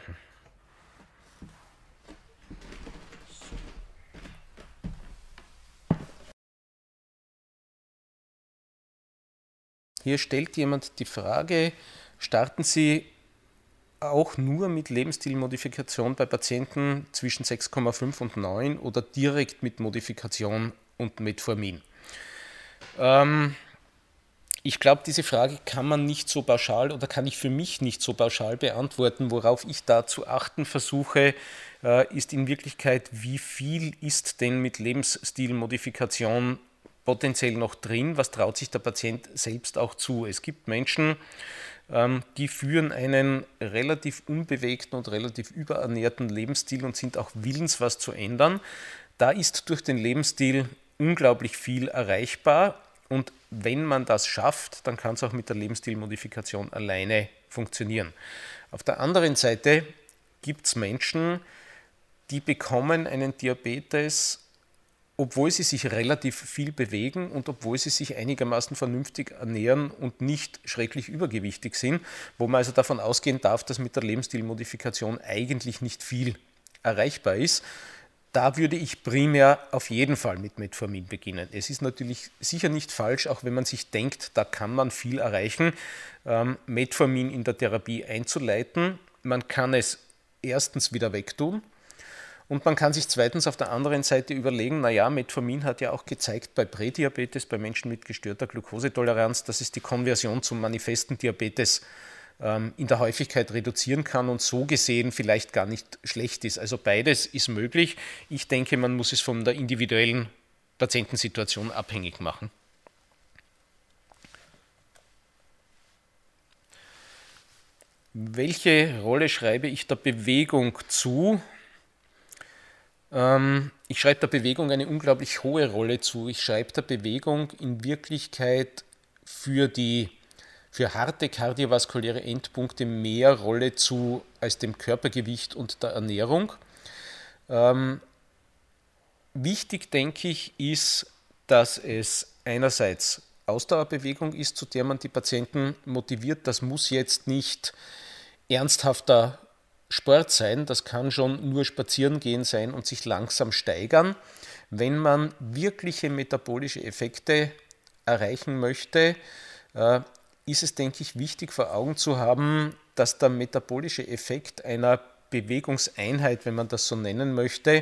Hier stellt jemand die Frage, starten Sie auch nur mit Lebensstilmodifikation bei Patienten zwischen 6,5 und 9 oder direkt mit Modifikation und Metformin? Ich glaube, diese Frage kann man nicht so pauschal oder kann ich für mich nicht so pauschal beantworten. Worauf ich da zu achten versuche, ist in Wirklichkeit, wie viel ist denn mit Lebensstilmodifikation potenziell noch drin, was traut sich der Patient selbst auch zu. Es gibt Menschen, die führen einen relativ unbewegten und relativ überernährten Lebensstil und sind auch willens, was zu ändern. Da ist durch den Lebensstil unglaublich viel erreichbar und wenn man das schafft, dann kann es auch mit der Lebensstilmodifikation alleine funktionieren. Auf der anderen Seite gibt es Menschen, die bekommen einen Diabetes, obwohl sie sich relativ viel bewegen und obwohl sie sich einigermaßen vernünftig ernähren und nicht schrecklich übergewichtig sind, wo man also davon ausgehen darf, dass mit der Lebensstilmodifikation eigentlich nicht viel erreichbar ist. Da würde ich primär auf jeden Fall mit Metformin beginnen. Es ist natürlich sicher nicht falsch, auch wenn man sich denkt, da kann man viel erreichen, Metformin in der Therapie einzuleiten. Man kann es erstens wieder wegtun. Und man kann sich zweitens auf der anderen Seite überlegen, naja, Metformin hat ja auch gezeigt bei Prädiabetes, bei Menschen mit gestörter Glukosetoleranz, dass es die Konversion zum manifesten Diabetes in der Häufigkeit reduzieren kann und so gesehen vielleicht gar nicht schlecht ist. Also beides ist möglich. Ich denke, man muss es von der individuellen Patientensituation abhängig machen. Welche Rolle schreibe ich der Bewegung zu? Ich schreibe der Bewegung eine unglaublich hohe Rolle zu. Ich schreibe der Bewegung in Wirklichkeit für harte kardiovaskuläre Endpunkte mehr Rolle zu als dem Körpergewicht und der Ernährung. Wichtig, denke ich, ist, dass es einerseits Ausdauerbewegung ist, zu der man die Patienten motiviert. Das muss jetzt nicht ernsthafter Sport sein, das kann schon nur spazieren gehen sein und sich langsam steigern. Wenn man wirkliche metabolische Effekte erreichen möchte, ist es, denke ich, wichtig vor Augen zu haben, dass der metabolische Effekt einer Bewegungseinheit, wenn man das so nennen möchte,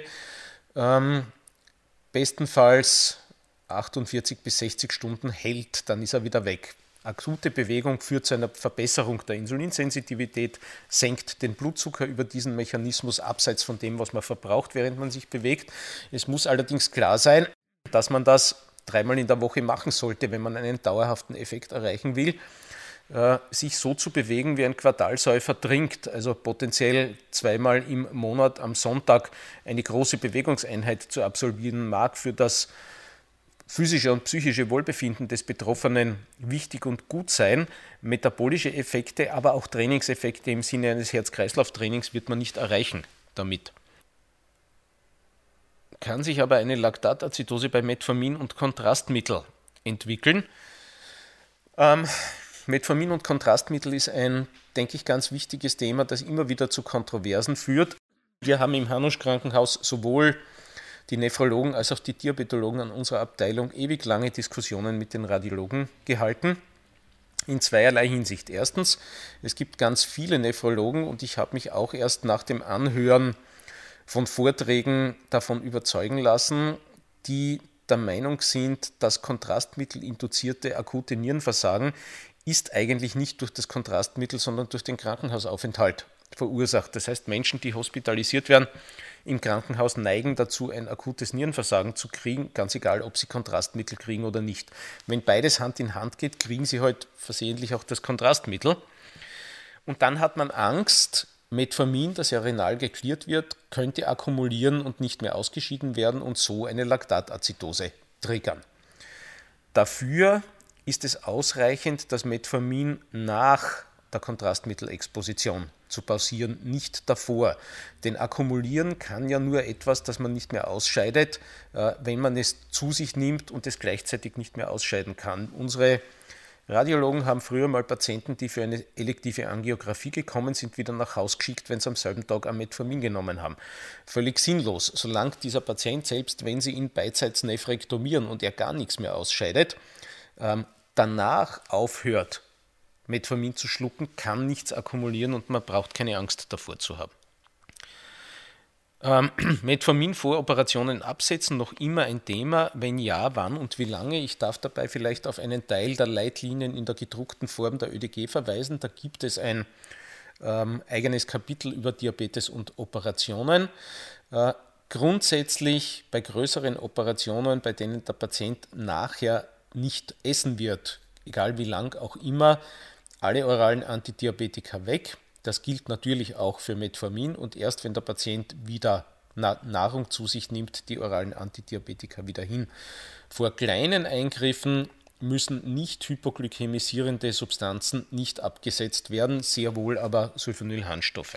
bestenfalls 48 bis 60 Stunden hält, dann ist er wieder weg. Akute Bewegung führt zu einer Verbesserung der Insulinsensitivität, senkt den Blutzucker über diesen Mechanismus abseits von dem, was man verbraucht, während man sich bewegt. Es muss allerdings klar sein, dass man das 3-mal in der Woche machen sollte, wenn man einen dauerhaften Effekt erreichen will. Sich so zu bewegen, wie ein Quartalsäufer trinkt, also potenziell 2-mal im Monat am Sonntag eine große Bewegungseinheit zu absolvieren, mag für das physische und psychische Wohlbefinden des Betroffenen wichtig und gut sein. Metabolische Effekte, aber auch Trainingseffekte im Sinne eines Herz-Kreislauf-Trainings wird man nicht erreichen damit. Kann sich aber eine Laktatazidose bei Metformin und Kontrastmittel entwickeln. Metformin und Kontrastmittel ist ein, denke ich, ganz wichtiges Thema, das immer wieder zu Kontroversen führt. Wir haben im Hanusch-Krankenhaus sowohl die Nephrologen als auch die Diabetologen an unserer Abteilung ewig lange Diskussionen mit den Radiologen gehalten, in zweierlei Hinsicht. Erstens, es gibt ganz viele Nephrologen und ich habe mich auch erst nach dem Anhören von Vorträgen davon überzeugen lassen, die der Meinung sind, das kontrastmittelinduzierte akute Nierenversagen ist eigentlich nicht durch das Kontrastmittel, sondern durch den Krankenhausaufenthalt verursacht. Das heißt, Menschen, die hospitalisiert werden, im Krankenhaus neigen dazu, ein akutes Nierenversagen zu kriegen, ganz egal, ob sie Kontrastmittel kriegen oder nicht. Wenn beides Hand in Hand geht, kriegen sie halt versehentlich auch das Kontrastmittel. Und dann hat man Angst, Metformin, das ja renal geklärt wird, könnte akkumulieren und nicht mehr ausgeschieden werden und so eine Laktatazidose triggern. Dafür ist es ausreichend, das Metformin nach der Kontrastmittelexposition zu pausieren, nicht davor. Denn akkumulieren kann ja nur etwas, das man nicht mehr ausscheidet, wenn man es zu sich nimmt und es gleichzeitig nicht mehr ausscheiden kann. Unsere Radiologen haben früher mal Patienten, die für eine elektive Angiografie gekommen sind, wieder nach Hause geschickt, wenn sie am selben Tag ein Metformin genommen haben. Völlig sinnlos. Solange dieser Patient, selbst wenn sie ihn beidseits nephrektomieren und er gar nichts mehr ausscheidet, danach aufhört, Metformin zu schlucken, kann nichts akkumulieren und man braucht keine Angst davor zu haben. Metformin vor Operationen absetzen, noch immer ein Thema. Wenn ja, wann und wie lange? Ich darf dabei vielleicht auf einen Teil der Leitlinien in der gedruckten Form der ÖDG verweisen. Da gibt es ein eigenes Kapitel über Diabetes und Operationen. Grundsätzlich bei größeren Operationen, bei denen der Patient nachher nicht essen wird, egal wie lang auch immer, alle oralen Antidiabetika weg. Das gilt natürlich auch für Metformin und erst wenn der Patient wieder Nahrung zu sich nimmt, die oralen Antidiabetika wieder hin. Vor kleinen Eingriffen müssen nicht hypoglykämisierende Substanzen nicht abgesetzt werden, sehr wohl aber Sulfonylharnstoffe.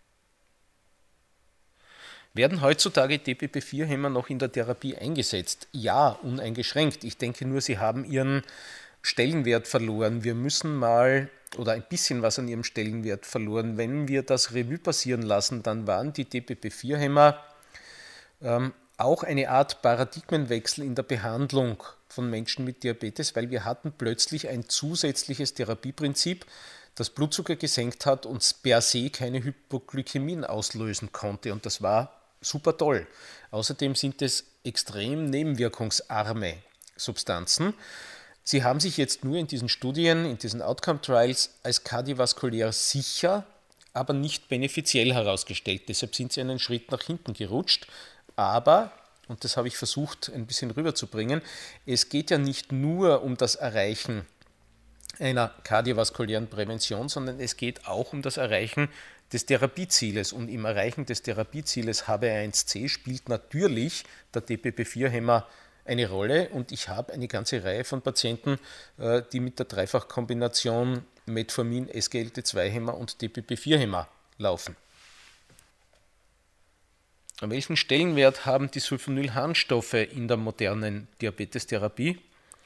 Werden heutzutage DPP-4-Hämmer noch in der Therapie eingesetzt? Ja, uneingeschränkt. Ich denke nur, sie haben ihren Stellenwert verloren. Wir müssen mal oder ein bisschen was an ihrem Stellenwert verloren. Wenn wir das Revue passieren lassen, dann waren die DPP-4-Hämmer auch eine Art Paradigmenwechsel in der Behandlung von Menschen mit Diabetes, weil wir hatten plötzlich ein zusätzliches Therapieprinzip, das Blutzucker gesenkt hat und per se keine Hypoglykämien auslösen konnte. Und das war super toll. Außerdem sind es extrem nebenwirkungsarme Substanzen. Sie haben sich jetzt nur in diesen Studien, in diesen Outcome-Trials als kardiovaskulär sicher, aber nicht benefiziell herausgestellt. Deshalb sind sie einen Schritt nach hinten gerutscht. Aber, und das habe ich versucht ein bisschen rüberzubringen, es geht ja nicht nur um das Erreichen einer kardiovaskulären Prävention, sondern es geht auch um das Erreichen des Therapiezieles. Und im Erreichen des Therapiezieles HbA1c spielt natürlich der DPP-4-Hämmer eine Rolle und ich habe eine ganze Reihe von Patienten, die mit der Dreifachkombination Metformin, SGLT2-Hämmer und DPP-4-Hämmer laufen. Welchen Stellenwert haben die Sulfonylharnstoffe in der modernen Diabetestherapie?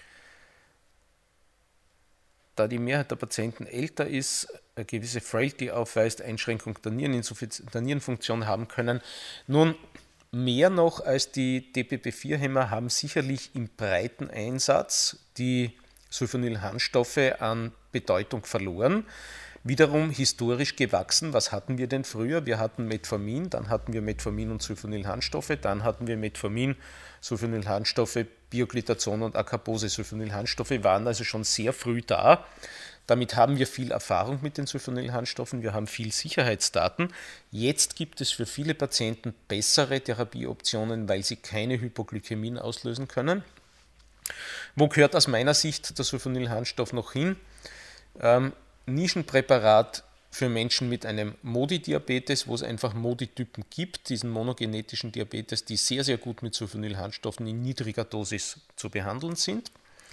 Da die Mehrheit der Patienten älter ist, eine gewisse Frailty aufweist, Einschränkung der Nierenfunktion haben können. Nun, mehr noch als die DPP-4-Hämmer haben sicherlich im breiten Einsatz die Sulfonylharnstoffe an Bedeutung verloren. Wiederum historisch gewachsen. Was hatten wir denn früher? Wir hatten Metformin, dann hatten wir Metformin und Sulfonylharnstoffe, dann hatten wir Metformin, Sulfonylharnstoffe, Bioglitazon und Acarbose. Sulfonylharnstoffe waren also schon sehr früh da. Damit haben wir viel Erfahrung mit den Sulfonylharnstoffen, wir haben viel Sicherheitsdaten. Jetzt gibt es für viele Patienten bessere Therapieoptionen, weil sie keine Hypoglykämien auslösen können. Wo gehört aus meiner Sicht der Sulfonylharnstoff noch hin? Nischenpräparat für Menschen mit einem MODY-Diabetes, wo es einfach MODY-Typen gibt, diesen monogenetischen Diabetes, die sehr, sehr gut mit Sulfonylharnstoffen in niedriger Dosis zu behandeln sind.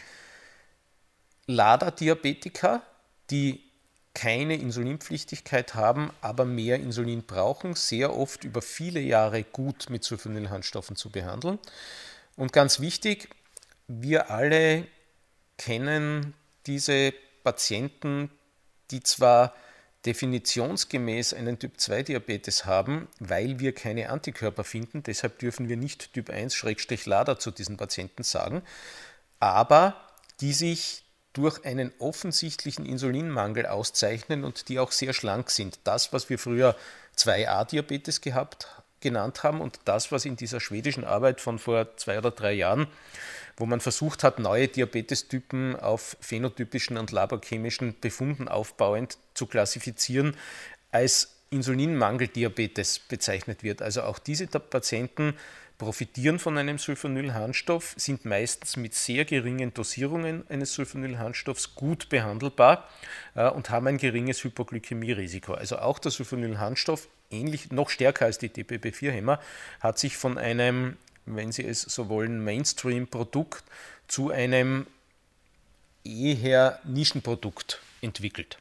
LADA-Diabetika, die keine Insulinpflichtigkeit haben, aber mehr Insulin brauchen, sehr oft über viele Jahre gut mit Sulfonylharnstoffen zu behandeln. Und ganz wichtig, wir alle kennen diese Patienten, die zwar definitionsgemäß einen Typ-2-Diabetes haben, weil wir keine Antikörper finden, deshalb dürfen wir nicht Typ 1/LADA zu diesen Patienten sagen, aber die sich durch einen offensichtlichen Insulinmangel auszeichnen und die auch sehr schlank sind. Das, was wir früher 2a-Diabetes genannt haben und das, was in dieser schwedischen Arbeit von vor 2 oder 3 Jahren, wo man versucht hat, neue Diabetestypen auf phänotypischen und laborchemischen Befunden aufbauend zu klassifizieren, als Insulinmangeldiabetes bezeichnet wird. Also auch diese Patienten profitieren von einem Sulfonylharnstoff, sind meistens mit sehr geringen Dosierungen eines Sulfonylharnstoffs gut behandelbar und haben ein geringes Hypoglykämierisiko. Also auch der Sulfonylharnstoff, ähnlich noch stärker als die DPP-4-Hämmer, hat sich von einem, wenn Sie es so wollen, Mainstream-Produkt zu einem eher Nischenprodukt entwickelt.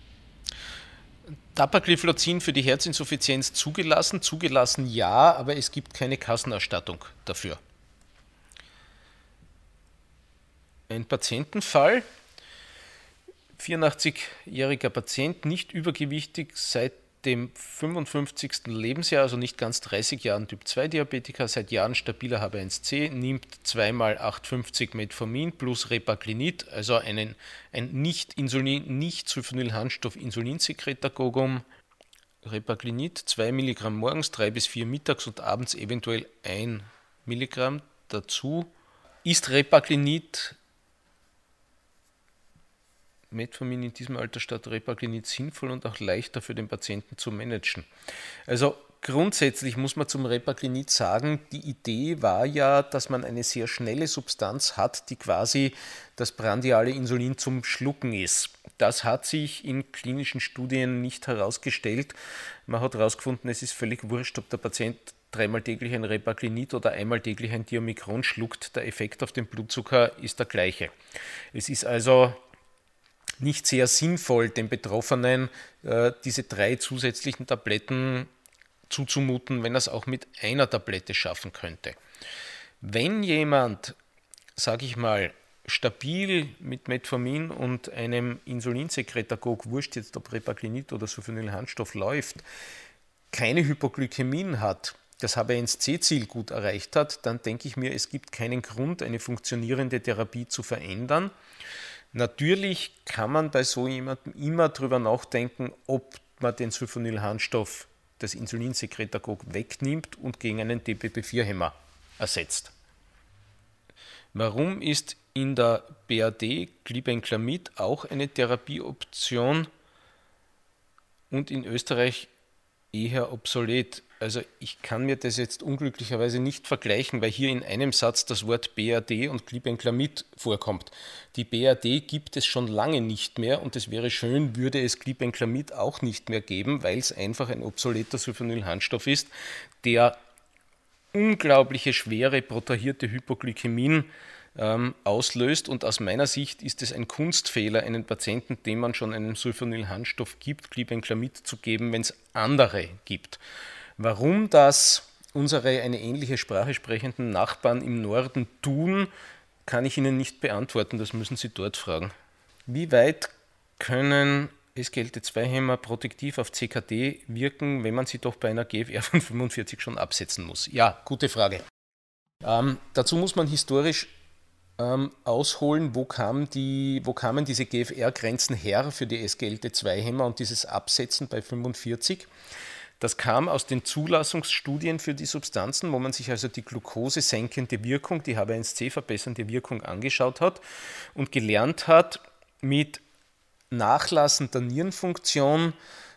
Dapagliflozin für die Herzinsuffizienz zugelassen? Zugelassen ja, aber es gibt keine Kassenerstattung dafür. Ein Patientenfall, 84-jähriger Patient, nicht übergewichtig, seit dem 55. Lebensjahr, also nicht ganz 30 Jahren Typ-2-Diabetiker, seit Jahren stabiler HbA1c, nimmt 2x850 Metformin plus Repaglinid, also ein nicht Sulfonylharnstoff-Insulinsekretagogun, Repaglinid 2 Milligramm morgens, 3 bis 4 mittags und abends eventuell 1 Milligramm dazu. Ist Repaglinid, Metformin in diesem Alter statt Repaglinid sinnvoll und auch leichter für den Patienten zu managen? Also grundsätzlich muss man zum Repaglinid sagen, die Idee war ja, dass man eine sehr schnelle Substanz hat, die quasi das prandiale Insulin zum Schlucken ist. Das hat sich in klinischen Studien nicht herausgestellt. Man hat herausgefunden, es ist völlig wurscht, ob der Patient 3-mal täglich ein Repaglinid oder 1-mal täglich ein Diamikron schluckt. Der Effekt auf den Blutzucker ist der gleiche. Es ist also nicht sehr sinnvoll, den Betroffenen diese 3 zusätzlichen Tabletten zuzumuten, wenn er es auch mit einer Tablette schaffen könnte. Wenn jemand, sage ich mal, stabil mit Metformin und einem Insulinsekretagogue, wurscht jetzt ob Repaglinid oder Sulfonylharnstoff läuft, keine Hypoglykämien hat, das HbA1c-Ziel gut erreicht hat, dann denke ich mir, es gibt keinen Grund, eine funktionierende Therapie zu verändern. Natürlich kann man bei so jemandem immer darüber nachdenken, ob man den Sulfonylharnstoff, das Insulinsekretagogue, wegnimmt und gegen einen DPP-4-Hämmer ersetzt. Warum ist in der BAD Glibenclamid auch eine Therapieoption und in Österreich eher obsolet? Also ich kann mir das jetzt unglücklicherweise nicht vergleichen, weil hier in einem Satz das Wort BAD und Glibenclamid vorkommt. Die BAD gibt es schon lange nicht mehr und es wäre schön, würde es Glibenclamid auch nicht mehr geben, weil es einfach ein obsoleter Sulfonylharnstoff ist, der unglaubliche schwere protrahierte Hypoglykämien auslöst, und aus meiner Sicht ist es ein Kunstfehler, einen Patienten, dem man schon einen Sulfonylharnstoff gibt, Glibenclamid zu geben, wenn es andere gibt. Warum das unsere eine ähnliche Sprache sprechenden Nachbarn im Norden tun, kann ich Ihnen nicht beantworten, das müssen Sie dort fragen. Wie weit können SGLT2-Hämmer protektiv auf CKD wirken, wenn man sie doch bei einer GFR von 45 schon absetzen muss? Ja, gute Frage. Dazu muss man historisch ausholen, wo kamen diese GFR-Grenzen her für die SGLT2-Hämmer und dieses Absetzen bei 45. Das kam aus den Zulassungsstudien für die Substanzen, wo man sich also die glukosesenkende Wirkung, die HbA1c-verbessernde Wirkung angeschaut hat und gelernt hat, mit nachlassender Nierenfunktion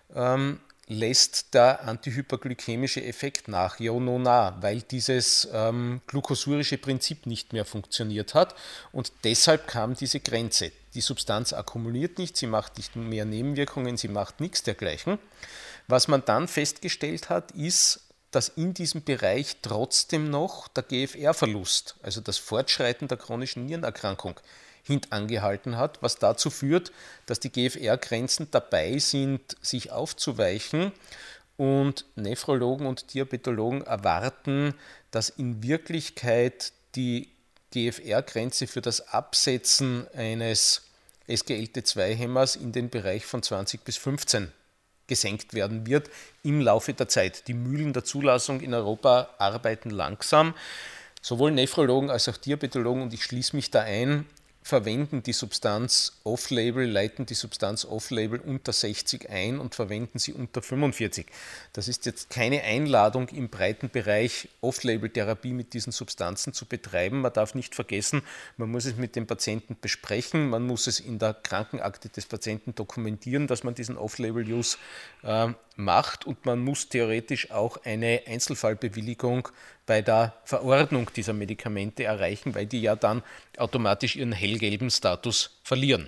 lässt der antihyperglykämische Effekt nach, ja no na, weil dieses glukosurische Prinzip nicht mehr funktioniert hat, und deshalb kam diese Grenze. Die Substanz akkumuliert nicht, sie macht nicht mehr Nebenwirkungen, sie macht nichts dergleichen. Was man dann festgestellt hat, ist, dass in diesem Bereich trotzdem noch der GFR-Verlust, also das Fortschreiten der chronischen Nierenerkrankung, hintangehalten hat, was dazu führt, dass die GFR-Grenzen dabei sind, sich aufzuweichen, und Nephrologen und Diabetologen erwarten, dass in Wirklichkeit die GFR-Grenze für das Absetzen eines SGLT2-Hämmers in den Bereich von 20 bis 15 gesenkt werden wird im Laufe der Zeit. Die Mühlen der Zulassung in Europa arbeiten langsam. Sowohl Nephrologen als auch Diabetologen, und ich schließe mich da ein, verwenden die Substanz off-label, leiten die Substanz off-label unter 60 ein und verwenden sie unter 45. Das ist jetzt keine Einladung, im breiten Bereich Off-label-Therapie mit diesen Substanzen zu betreiben. Man darf nicht vergessen, man muss es mit dem Patienten besprechen, man muss es in der Krankenakte des Patienten dokumentieren, dass man diesen Off-label-Use macht, und man muss theoretisch auch eine Einzelfallbewilligung bei der Verordnung dieser Medikamente erreichen, weil die ja dann automatisch ihren hellgelben Status verlieren.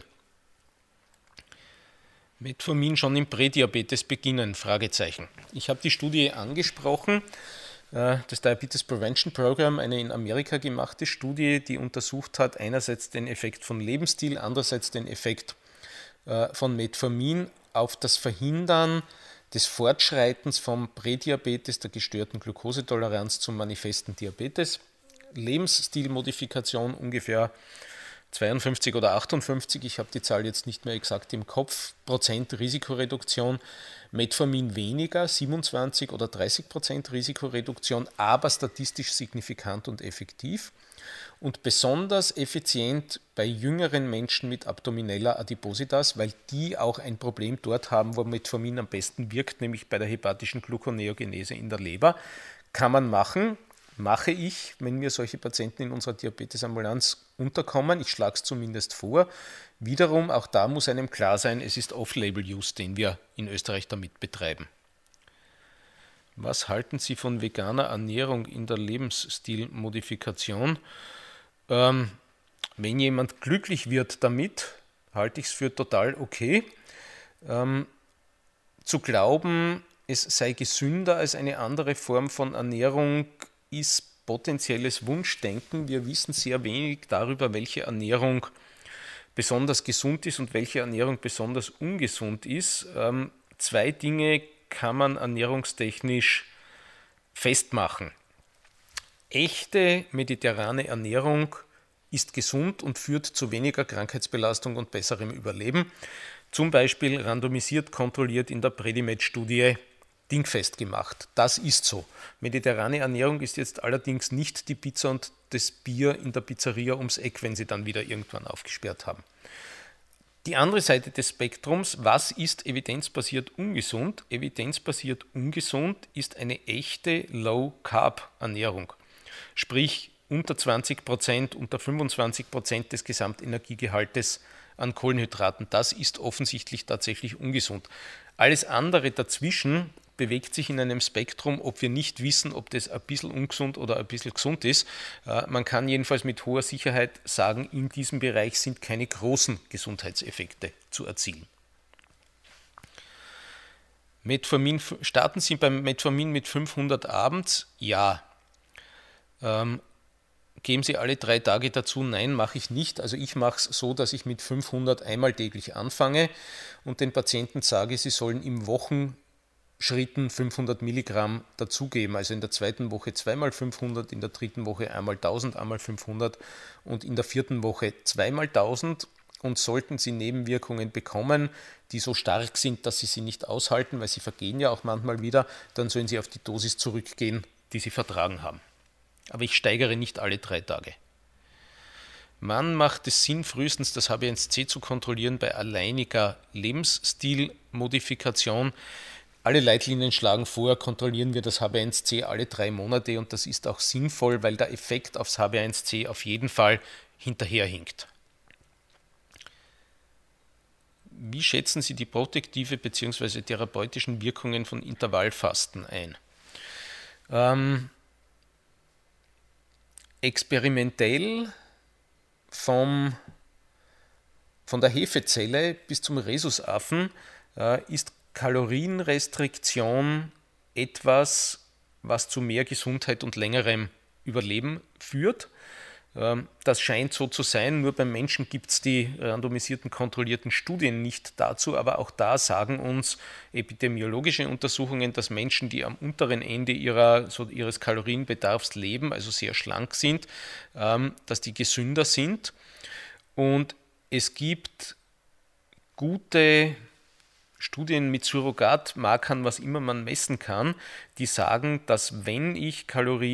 Metformin schon im Prädiabetes beginnen? Fragezeichen. Ich habe die Studie angesprochen, das Diabetes Prevention Program, eine in Amerika gemachte Studie, die untersucht hat, einerseits den Effekt von Lebensstil, andererseits den Effekt von Metformin auf das Verhindern des Fortschreitens vom Prädiabetes, der gestörten Glukosetoleranz, zum manifesten Diabetes. Lebensstilmodifikation ungefähr 52 oder 58, ich habe die Zahl jetzt nicht mehr exakt im Kopf, Prozent Risikoreduktion, Metformin weniger, 27 oder 30% Risikoreduktion, aber statistisch signifikant und effektiv. und besonders effizient bei jüngeren Menschen mit abdomineller Adipositas, weil die auch ein Problem dort haben, wo Metformin am besten wirkt, nämlich bei der hepatischen Gluconeogenese in der Leber. Kann man machen, mache ich, wenn mir solche Patienten in unserer Diabetesambulanz unterkommen. Ich schlage es zumindest vor. Wiederum, auch da muss einem klar sein, es ist Off-Label-Use, den wir in Österreich damit betreiben. Was halten Sie von veganer Ernährung in der Lebensstilmodifikation? Wenn jemand glücklich wird damit, halte ich es für total okay. Zu glauben, es sei gesünder als eine andere Form von Ernährung, ist potenzielles Wunschdenken. Wir wissen sehr wenig darüber, welche Ernährung besonders gesund ist und welche Ernährung besonders ungesund ist. Zwei Dinge kann man ernährungstechnisch festmachen. Echte mediterrane Ernährung ist gesund und führt zu weniger Krankheitsbelastung und besserem Überleben. Zum Beispiel randomisiert kontrolliert in der Predimed-Studie dingfest gemacht. Das ist so. Mediterrane Ernährung ist jetzt allerdings nicht die Pizza und das Bier in der Pizzeria ums Eck, wenn sie dann wieder irgendwann aufgesperrt haben. Die andere Seite des Spektrums, was ist evidenzbasiert ungesund? Evidenzbasiert ungesund ist eine echte Low-Carb-Ernährung. Sprich unter 20%, unter 25% des Gesamtenergiegehaltes an Kohlenhydraten. Das ist offensichtlich tatsächlich ungesund. Alles andere dazwischen bewegt sich in einem Spektrum, ob wir nicht wissen, ob das ein bisschen ungesund oder ein bisschen gesund ist. Man kann jedenfalls mit hoher Sicherheit sagen, in diesem Bereich sind keine großen Gesundheitseffekte zu erzielen. Metformin, starten Sie beim Metformin mit 500 abends? Ja. Geben Sie alle 3 Tage dazu? Nein, mache ich nicht. Also ich mache es so, dass ich mit 500 einmal täglich anfange und den Patienten sage, sie sollen im Wochenschritten 500 Milligramm dazugeben. Also in der zweiten Woche 2 x 500, in der dritten Woche einmal 1000, einmal 500 und in der vierten Woche 2 x 1000. Und sollten Sie Nebenwirkungen bekommen, die so stark sind, dass Sie sie nicht aushalten, weil sie vergehen ja auch manchmal wieder, dann sollen Sie auf die Dosis zurückgehen, die Sie vertragen haben. Aber ich steigere nicht alle 3 Tage. Wann macht es Sinn, frühestens das HbA1c zu kontrollieren bei alleiniger Lebensstilmodifikation? Alle Leitlinien schlagen vor, kontrollieren wir das HbA1c alle 3 Monate und das ist auch sinnvoll, weil der Effekt aufs HbA1c auf jeden Fall hinterherhinkt. Wie schätzen Sie die protektive bzw. therapeutischen Wirkungen von Intervallfasten ein? Experimentell von der Hefezelle bis zum Rhesusaffen ist Kalorienrestriktion etwas, was zu mehr Gesundheit und längerem Überleben führt. Das scheint so zu sein, nur beim Menschen gibt es die randomisierten, kontrollierten Studien nicht dazu, aber auch da sagen uns epidemiologische Untersuchungen, dass Menschen, die am unteren Ende ihres Kalorienbedarfs leben, also sehr schlank sind, dass die gesünder sind. Und es gibt gute Studien mit Surrogatmarkern, was immer man messen kann, die sagen, dass wenn ich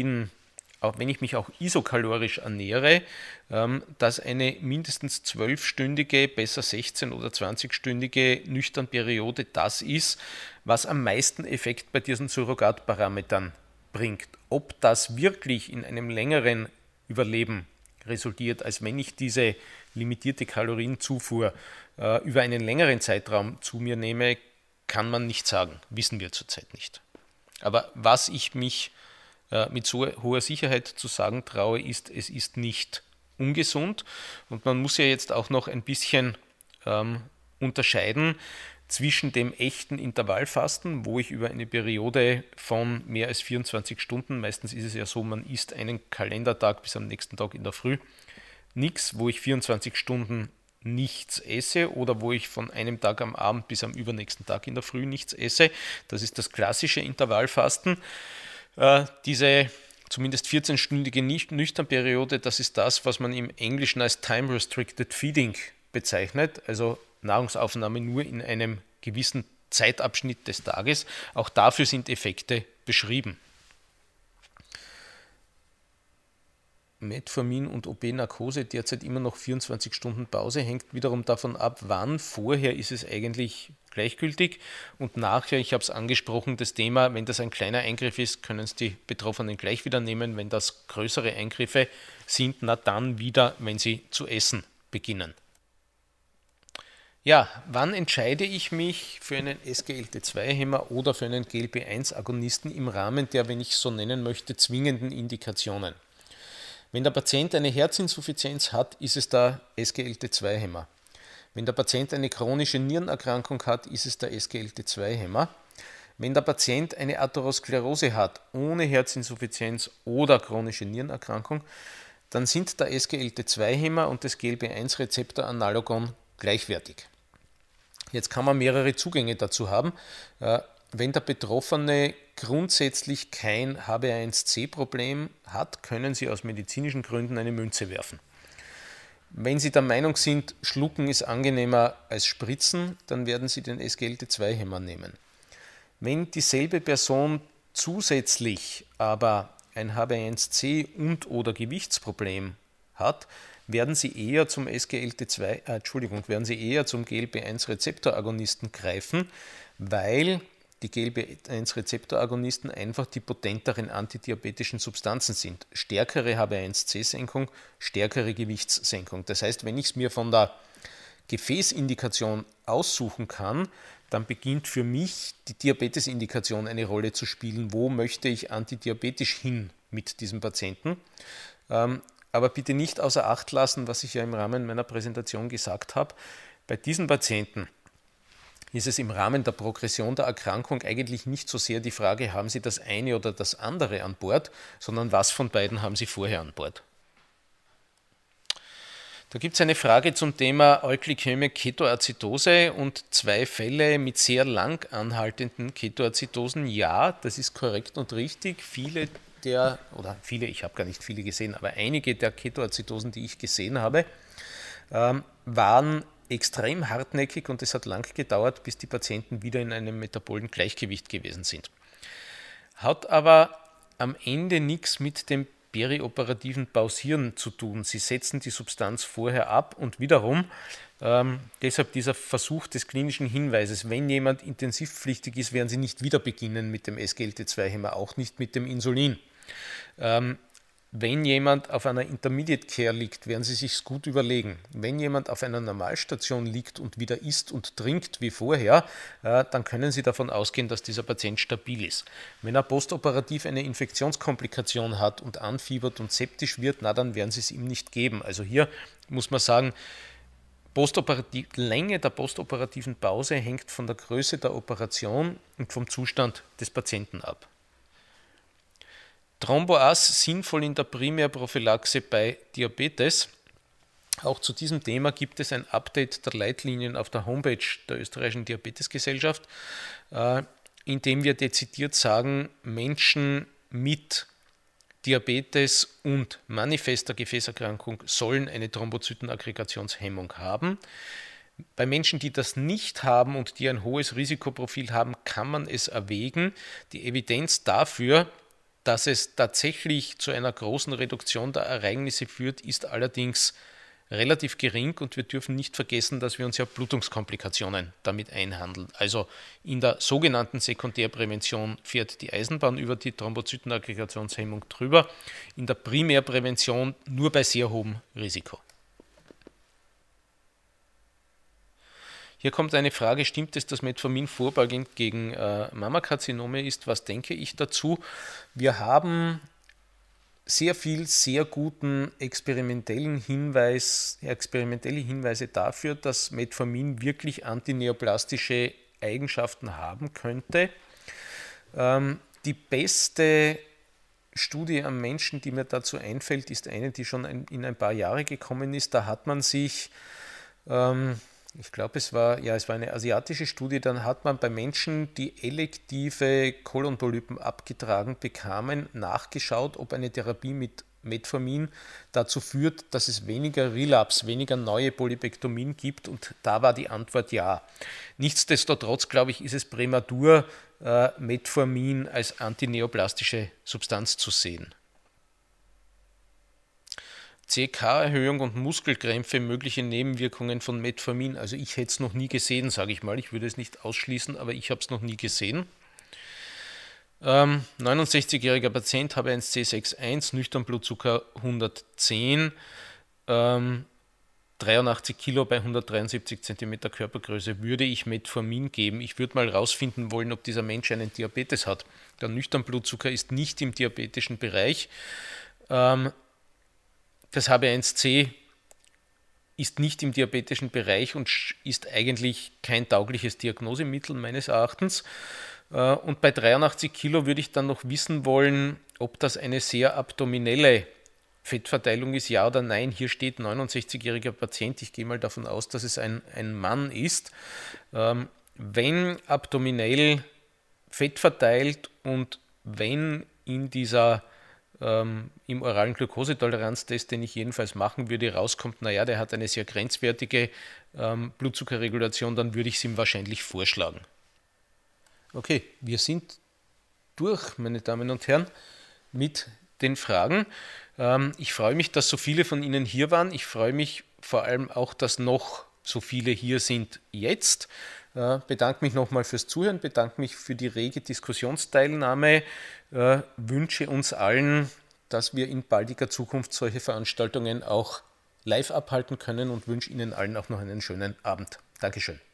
mich auch isokalorisch ernähre, dass eine mindestens 12-stündige, besser 16- oder 20-stündige Nüchternperiode das ist, was am meisten Effekt bei diesen Surrogatparametern bringt. Ob das wirklich in einem längeren Überleben resultiert, als wenn ich diese limitierte Kalorienzufuhr über einen längeren Zeitraum zu mir nehme, kann man nicht sagen, wissen wir zurzeit nicht. Aber was ich mich mit so hoher Sicherheit zu sagen traue, ist, es ist nicht ungesund. Und man muss ja jetzt auch noch ein bisschen unterscheiden zwischen dem echten Intervallfasten, wo ich über eine Periode von mehr als 24 Stunden, meistens ist es ja so, man isst einen Kalendertag bis am nächsten Tag in der Früh, nichts, wo ich 24 Stunden nichts esse oder wo ich von einem Tag am Abend bis am übernächsten Tag in der Früh nichts esse. Das ist das klassische Intervallfasten. Diese zumindest 14-stündige Nüchternperiode, das ist das, was man im Englischen als Time Restricted Feeding bezeichnet, also Nahrungsaufnahme nur in einem gewissen Zeitabschnitt des Tages. Auch dafür sind Effekte beschrieben. Metformin und OP-Narkose derzeit immer noch 24 Stunden Pause, hängt wiederum davon ab, wann. Vorher ist es eigentlich gleichgültig und nachher, ich habe es angesprochen, das Thema, wenn das ein kleiner Eingriff ist, können es die Betroffenen gleich wieder nehmen. Wenn das größere Eingriffe sind, na dann wieder, wenn sie zu essen beginnen. Ja, wann entscheide ich mich für einen SGLT2-Hämmer oder für einen GLP-1-Agonisten im Rahmen der, wenn ich es so nennen möchte, zwingenden Indikationen? Wenn der Patient eine Herzinsuffizienz hat, ist es der SGLT2-Hämmer. Wenn der Patient eine chronische Nierenerkrankung hat, ist es der SGLT2-Hämmer. Wenn der Patient eine Atherosklerose hat, ohne Herzinsuffizienz oder chronische Nierenerkrankung, dann sind der SGLT2-Hämmer und das GLP-1-Rezeptor-Analogon gleichwertig. Jetzt kann man mehrere Zugänge dazu haben. Wenn der Betroffene grundsätzlich kein HbA1c-Problem hat, können Sie aus medizinischen Gründen eine Münze werfen. Wenn Sie der Meinung sind, Schlucken ist angenehmer als Spritzen, dann werden Sie den SGLT2-Hämmer nehmen. Wenn dieselbe Person zusätzlich aber ein HbA1c und oder Gewichtsproblem hat, werden Sie eher zum GLP-1-Rezeptoragonisten greifen, weil die GLP-1-Rezeptoragonisten einfach die potenteren antidiabetischen Substanzen sind. Stärkere HbA1c-Senkung, stärkere Gewichtssenkung. Das heißt, wenn ich es mir von der Gefäßindikation aussuchen kann, dann beginnt für mich die Diabetesindikation eine Rolle zu spielen. Wo möchte ich antidiabetisch hin mit diesem Patienten? Aber bitte nicht außer Acht lassen, was ich ja im Rahmen meiner Präsentation gesagt habe. Bei diesen Patienten ist es im Rahmen der Progression der Erkrankung eigentlich nicht so sehr die Frage, haben Sie das eine oder das andere an Bord, sondern was von beiden haben Sie vorher an Bord. Da gibt es eine Frage zum Thema Euglykämie Ketoazidose und 2 Fälle mit sehr lang anhaltenden Ketoazidosen. Ja, das ist korrekt und richtig. Ich habe gar nicht viele gesehen, aber einige der Ketoazidosen, die ich gesehen habe, waren extrem hartnäckig und es hat lang gedauert, bis die Patienten wieder in einem metabolen Gleichgewicht gewesen sind. Hat aber am Ende nichts mit dem perioperativen Pausieren zu tun. Sie setzen die Substanz vorher ab und wiederum, deshalb dieser Versuch des klinischen Hinweises, wenn jemand intensivpflichtig ist, werden Sie nicht wieder beginnen mit dem SGLT2-Hämmer, auch nicht mit dem Insulin. Wenn jemand auf einer Intermediate Care liegt, werden Sie sich gut überlegen. Wenn jemand auf einer Normalstation liegt und wieder isst und trinkt wie vorher, dann können Sie davon ausgehen, dass dieser Patient stabil ist. Wenn er postoperativ eine Infektionskomplikation hat und anfiebert und septisch wird, na, dann werden Sie es ihm nicht geben. Also hier muss man sagen, die Länge der postoperativen Pause hängt von der Größe der Operation und vom Zustand des Patienten ab. Thromboas sinnvoll in der Primärprophylaxe bei Diabetes. Auch zu diesem Thema gibt es ein Update der Leitlinien auf der Homepage der Österreichischen Diabetesgesellschaft, in dem wir dezidiert sagen, Menschen mit Diabetes und manifester Gefäßerkrankung sollen eine Thrombozytenaggregationshemmung haben. Bei Menschen, die das nicht haben und die ein hohes Risikoprofil haben, kann man es erwägen. Die Evidenz dafür, dass es tatsächlich zu einer großen Reduktion der Ereignisse führt, ist allerdings relativ gering und wir dürfen nicht vergessen, dass wir uns ja Blutungskomplikationen damit einhandeln. Also in der sogenannten Sekundärprävention fährt die Eisenbahn über die Thrombozytenaggregationshemmung drüber, in der Primärprävention nur bei sehr hohem Risiko. Hier kommt eine Frage, stimmt es, dass Metformin vorbeugend gegen Mammakarzinome ist? Was denke ich dazu? Wir haben sehr viel, sehr guten experimentelle Hinweise dafür, dass Metformin wirklich antineoplastische Eigenschaften haben könnte. Die beste Studie am Menschen, die mir dazu einfällt, ist eine, die schon in ein paar Jahre gekommen ist. Da hat man sich ich glaube, es war eine asiatische Studie, dann hat man bei Menschen, die elektive Kolonpolypen abgetragen bekamen, nachgeschaut, ob eine Therapie mit Metformin dazu führt, dass es weniger Relapse, weniger neue Polypektomien gibt und da war die Antwort ja. Nichtsdestotrotz, glaube ich, ist es prämatur, Metformin als antineoplastische Substanz zu sehen. CK-Erhöhung und Muskelkrämpfe mögliche Nebenwirkungen von Metformin. Also ich hätte es noch nie gesehen, sage ich mal. Ich würde es nicht ausschließen, aber ich habe es noch nie gesehen. 69-jähriger Patient, H1C61, nüchtern Blutzucker 110, 83 Kilo bei 173 cm Körpergröße. Würde ich Metformin geben? Ich würde mal rausfinden wollen, ob dieser Mensch einen Diabetes hat. Der nüchtern Blutzucker ist nicht im diabetischen Bereich. Das HB1C ist nicht im diabetischen Bereich und ist eigentlich kein taugliches Diagnosemittel meines Erachtens. Und bei 83 Kilo würde ich dann noch wissen wollen, ob das eine sehr abdominelle Fettverteilung ist, ja oder nein. Hier steht 69-jähriger Patient. Ich gehe mal davon aus, dass es ein Mann ist. Wenn abdominell Fett verteilt und wenn in dieser im oralen Glukosetoleranztest, den ich jedenfalls machen würde, rauskommt, naja, der hat eine sehr grenzwertige Blutzuckerregulation, dann würde ich es ihm wahrscheinlich vorschlagen. Okay, wir sind durch, meine Damen und Herren, mit den Fragen. Ich freue mich, dass so viele von Ihnen hier waren. Ich freue mich vor allem auch, dass noch so viele hier sind jetzt. Bedanke mich nochmal fürs Zuhören, bedanke mich für die rege Diskussionsteilnahme, wünsche uns allen, dass wir in baldiger Zukunft solche Veranstaltungen auch live abhalten können und wünsche Ihnen allen auch noch einen schönen Abend. Dankeschön.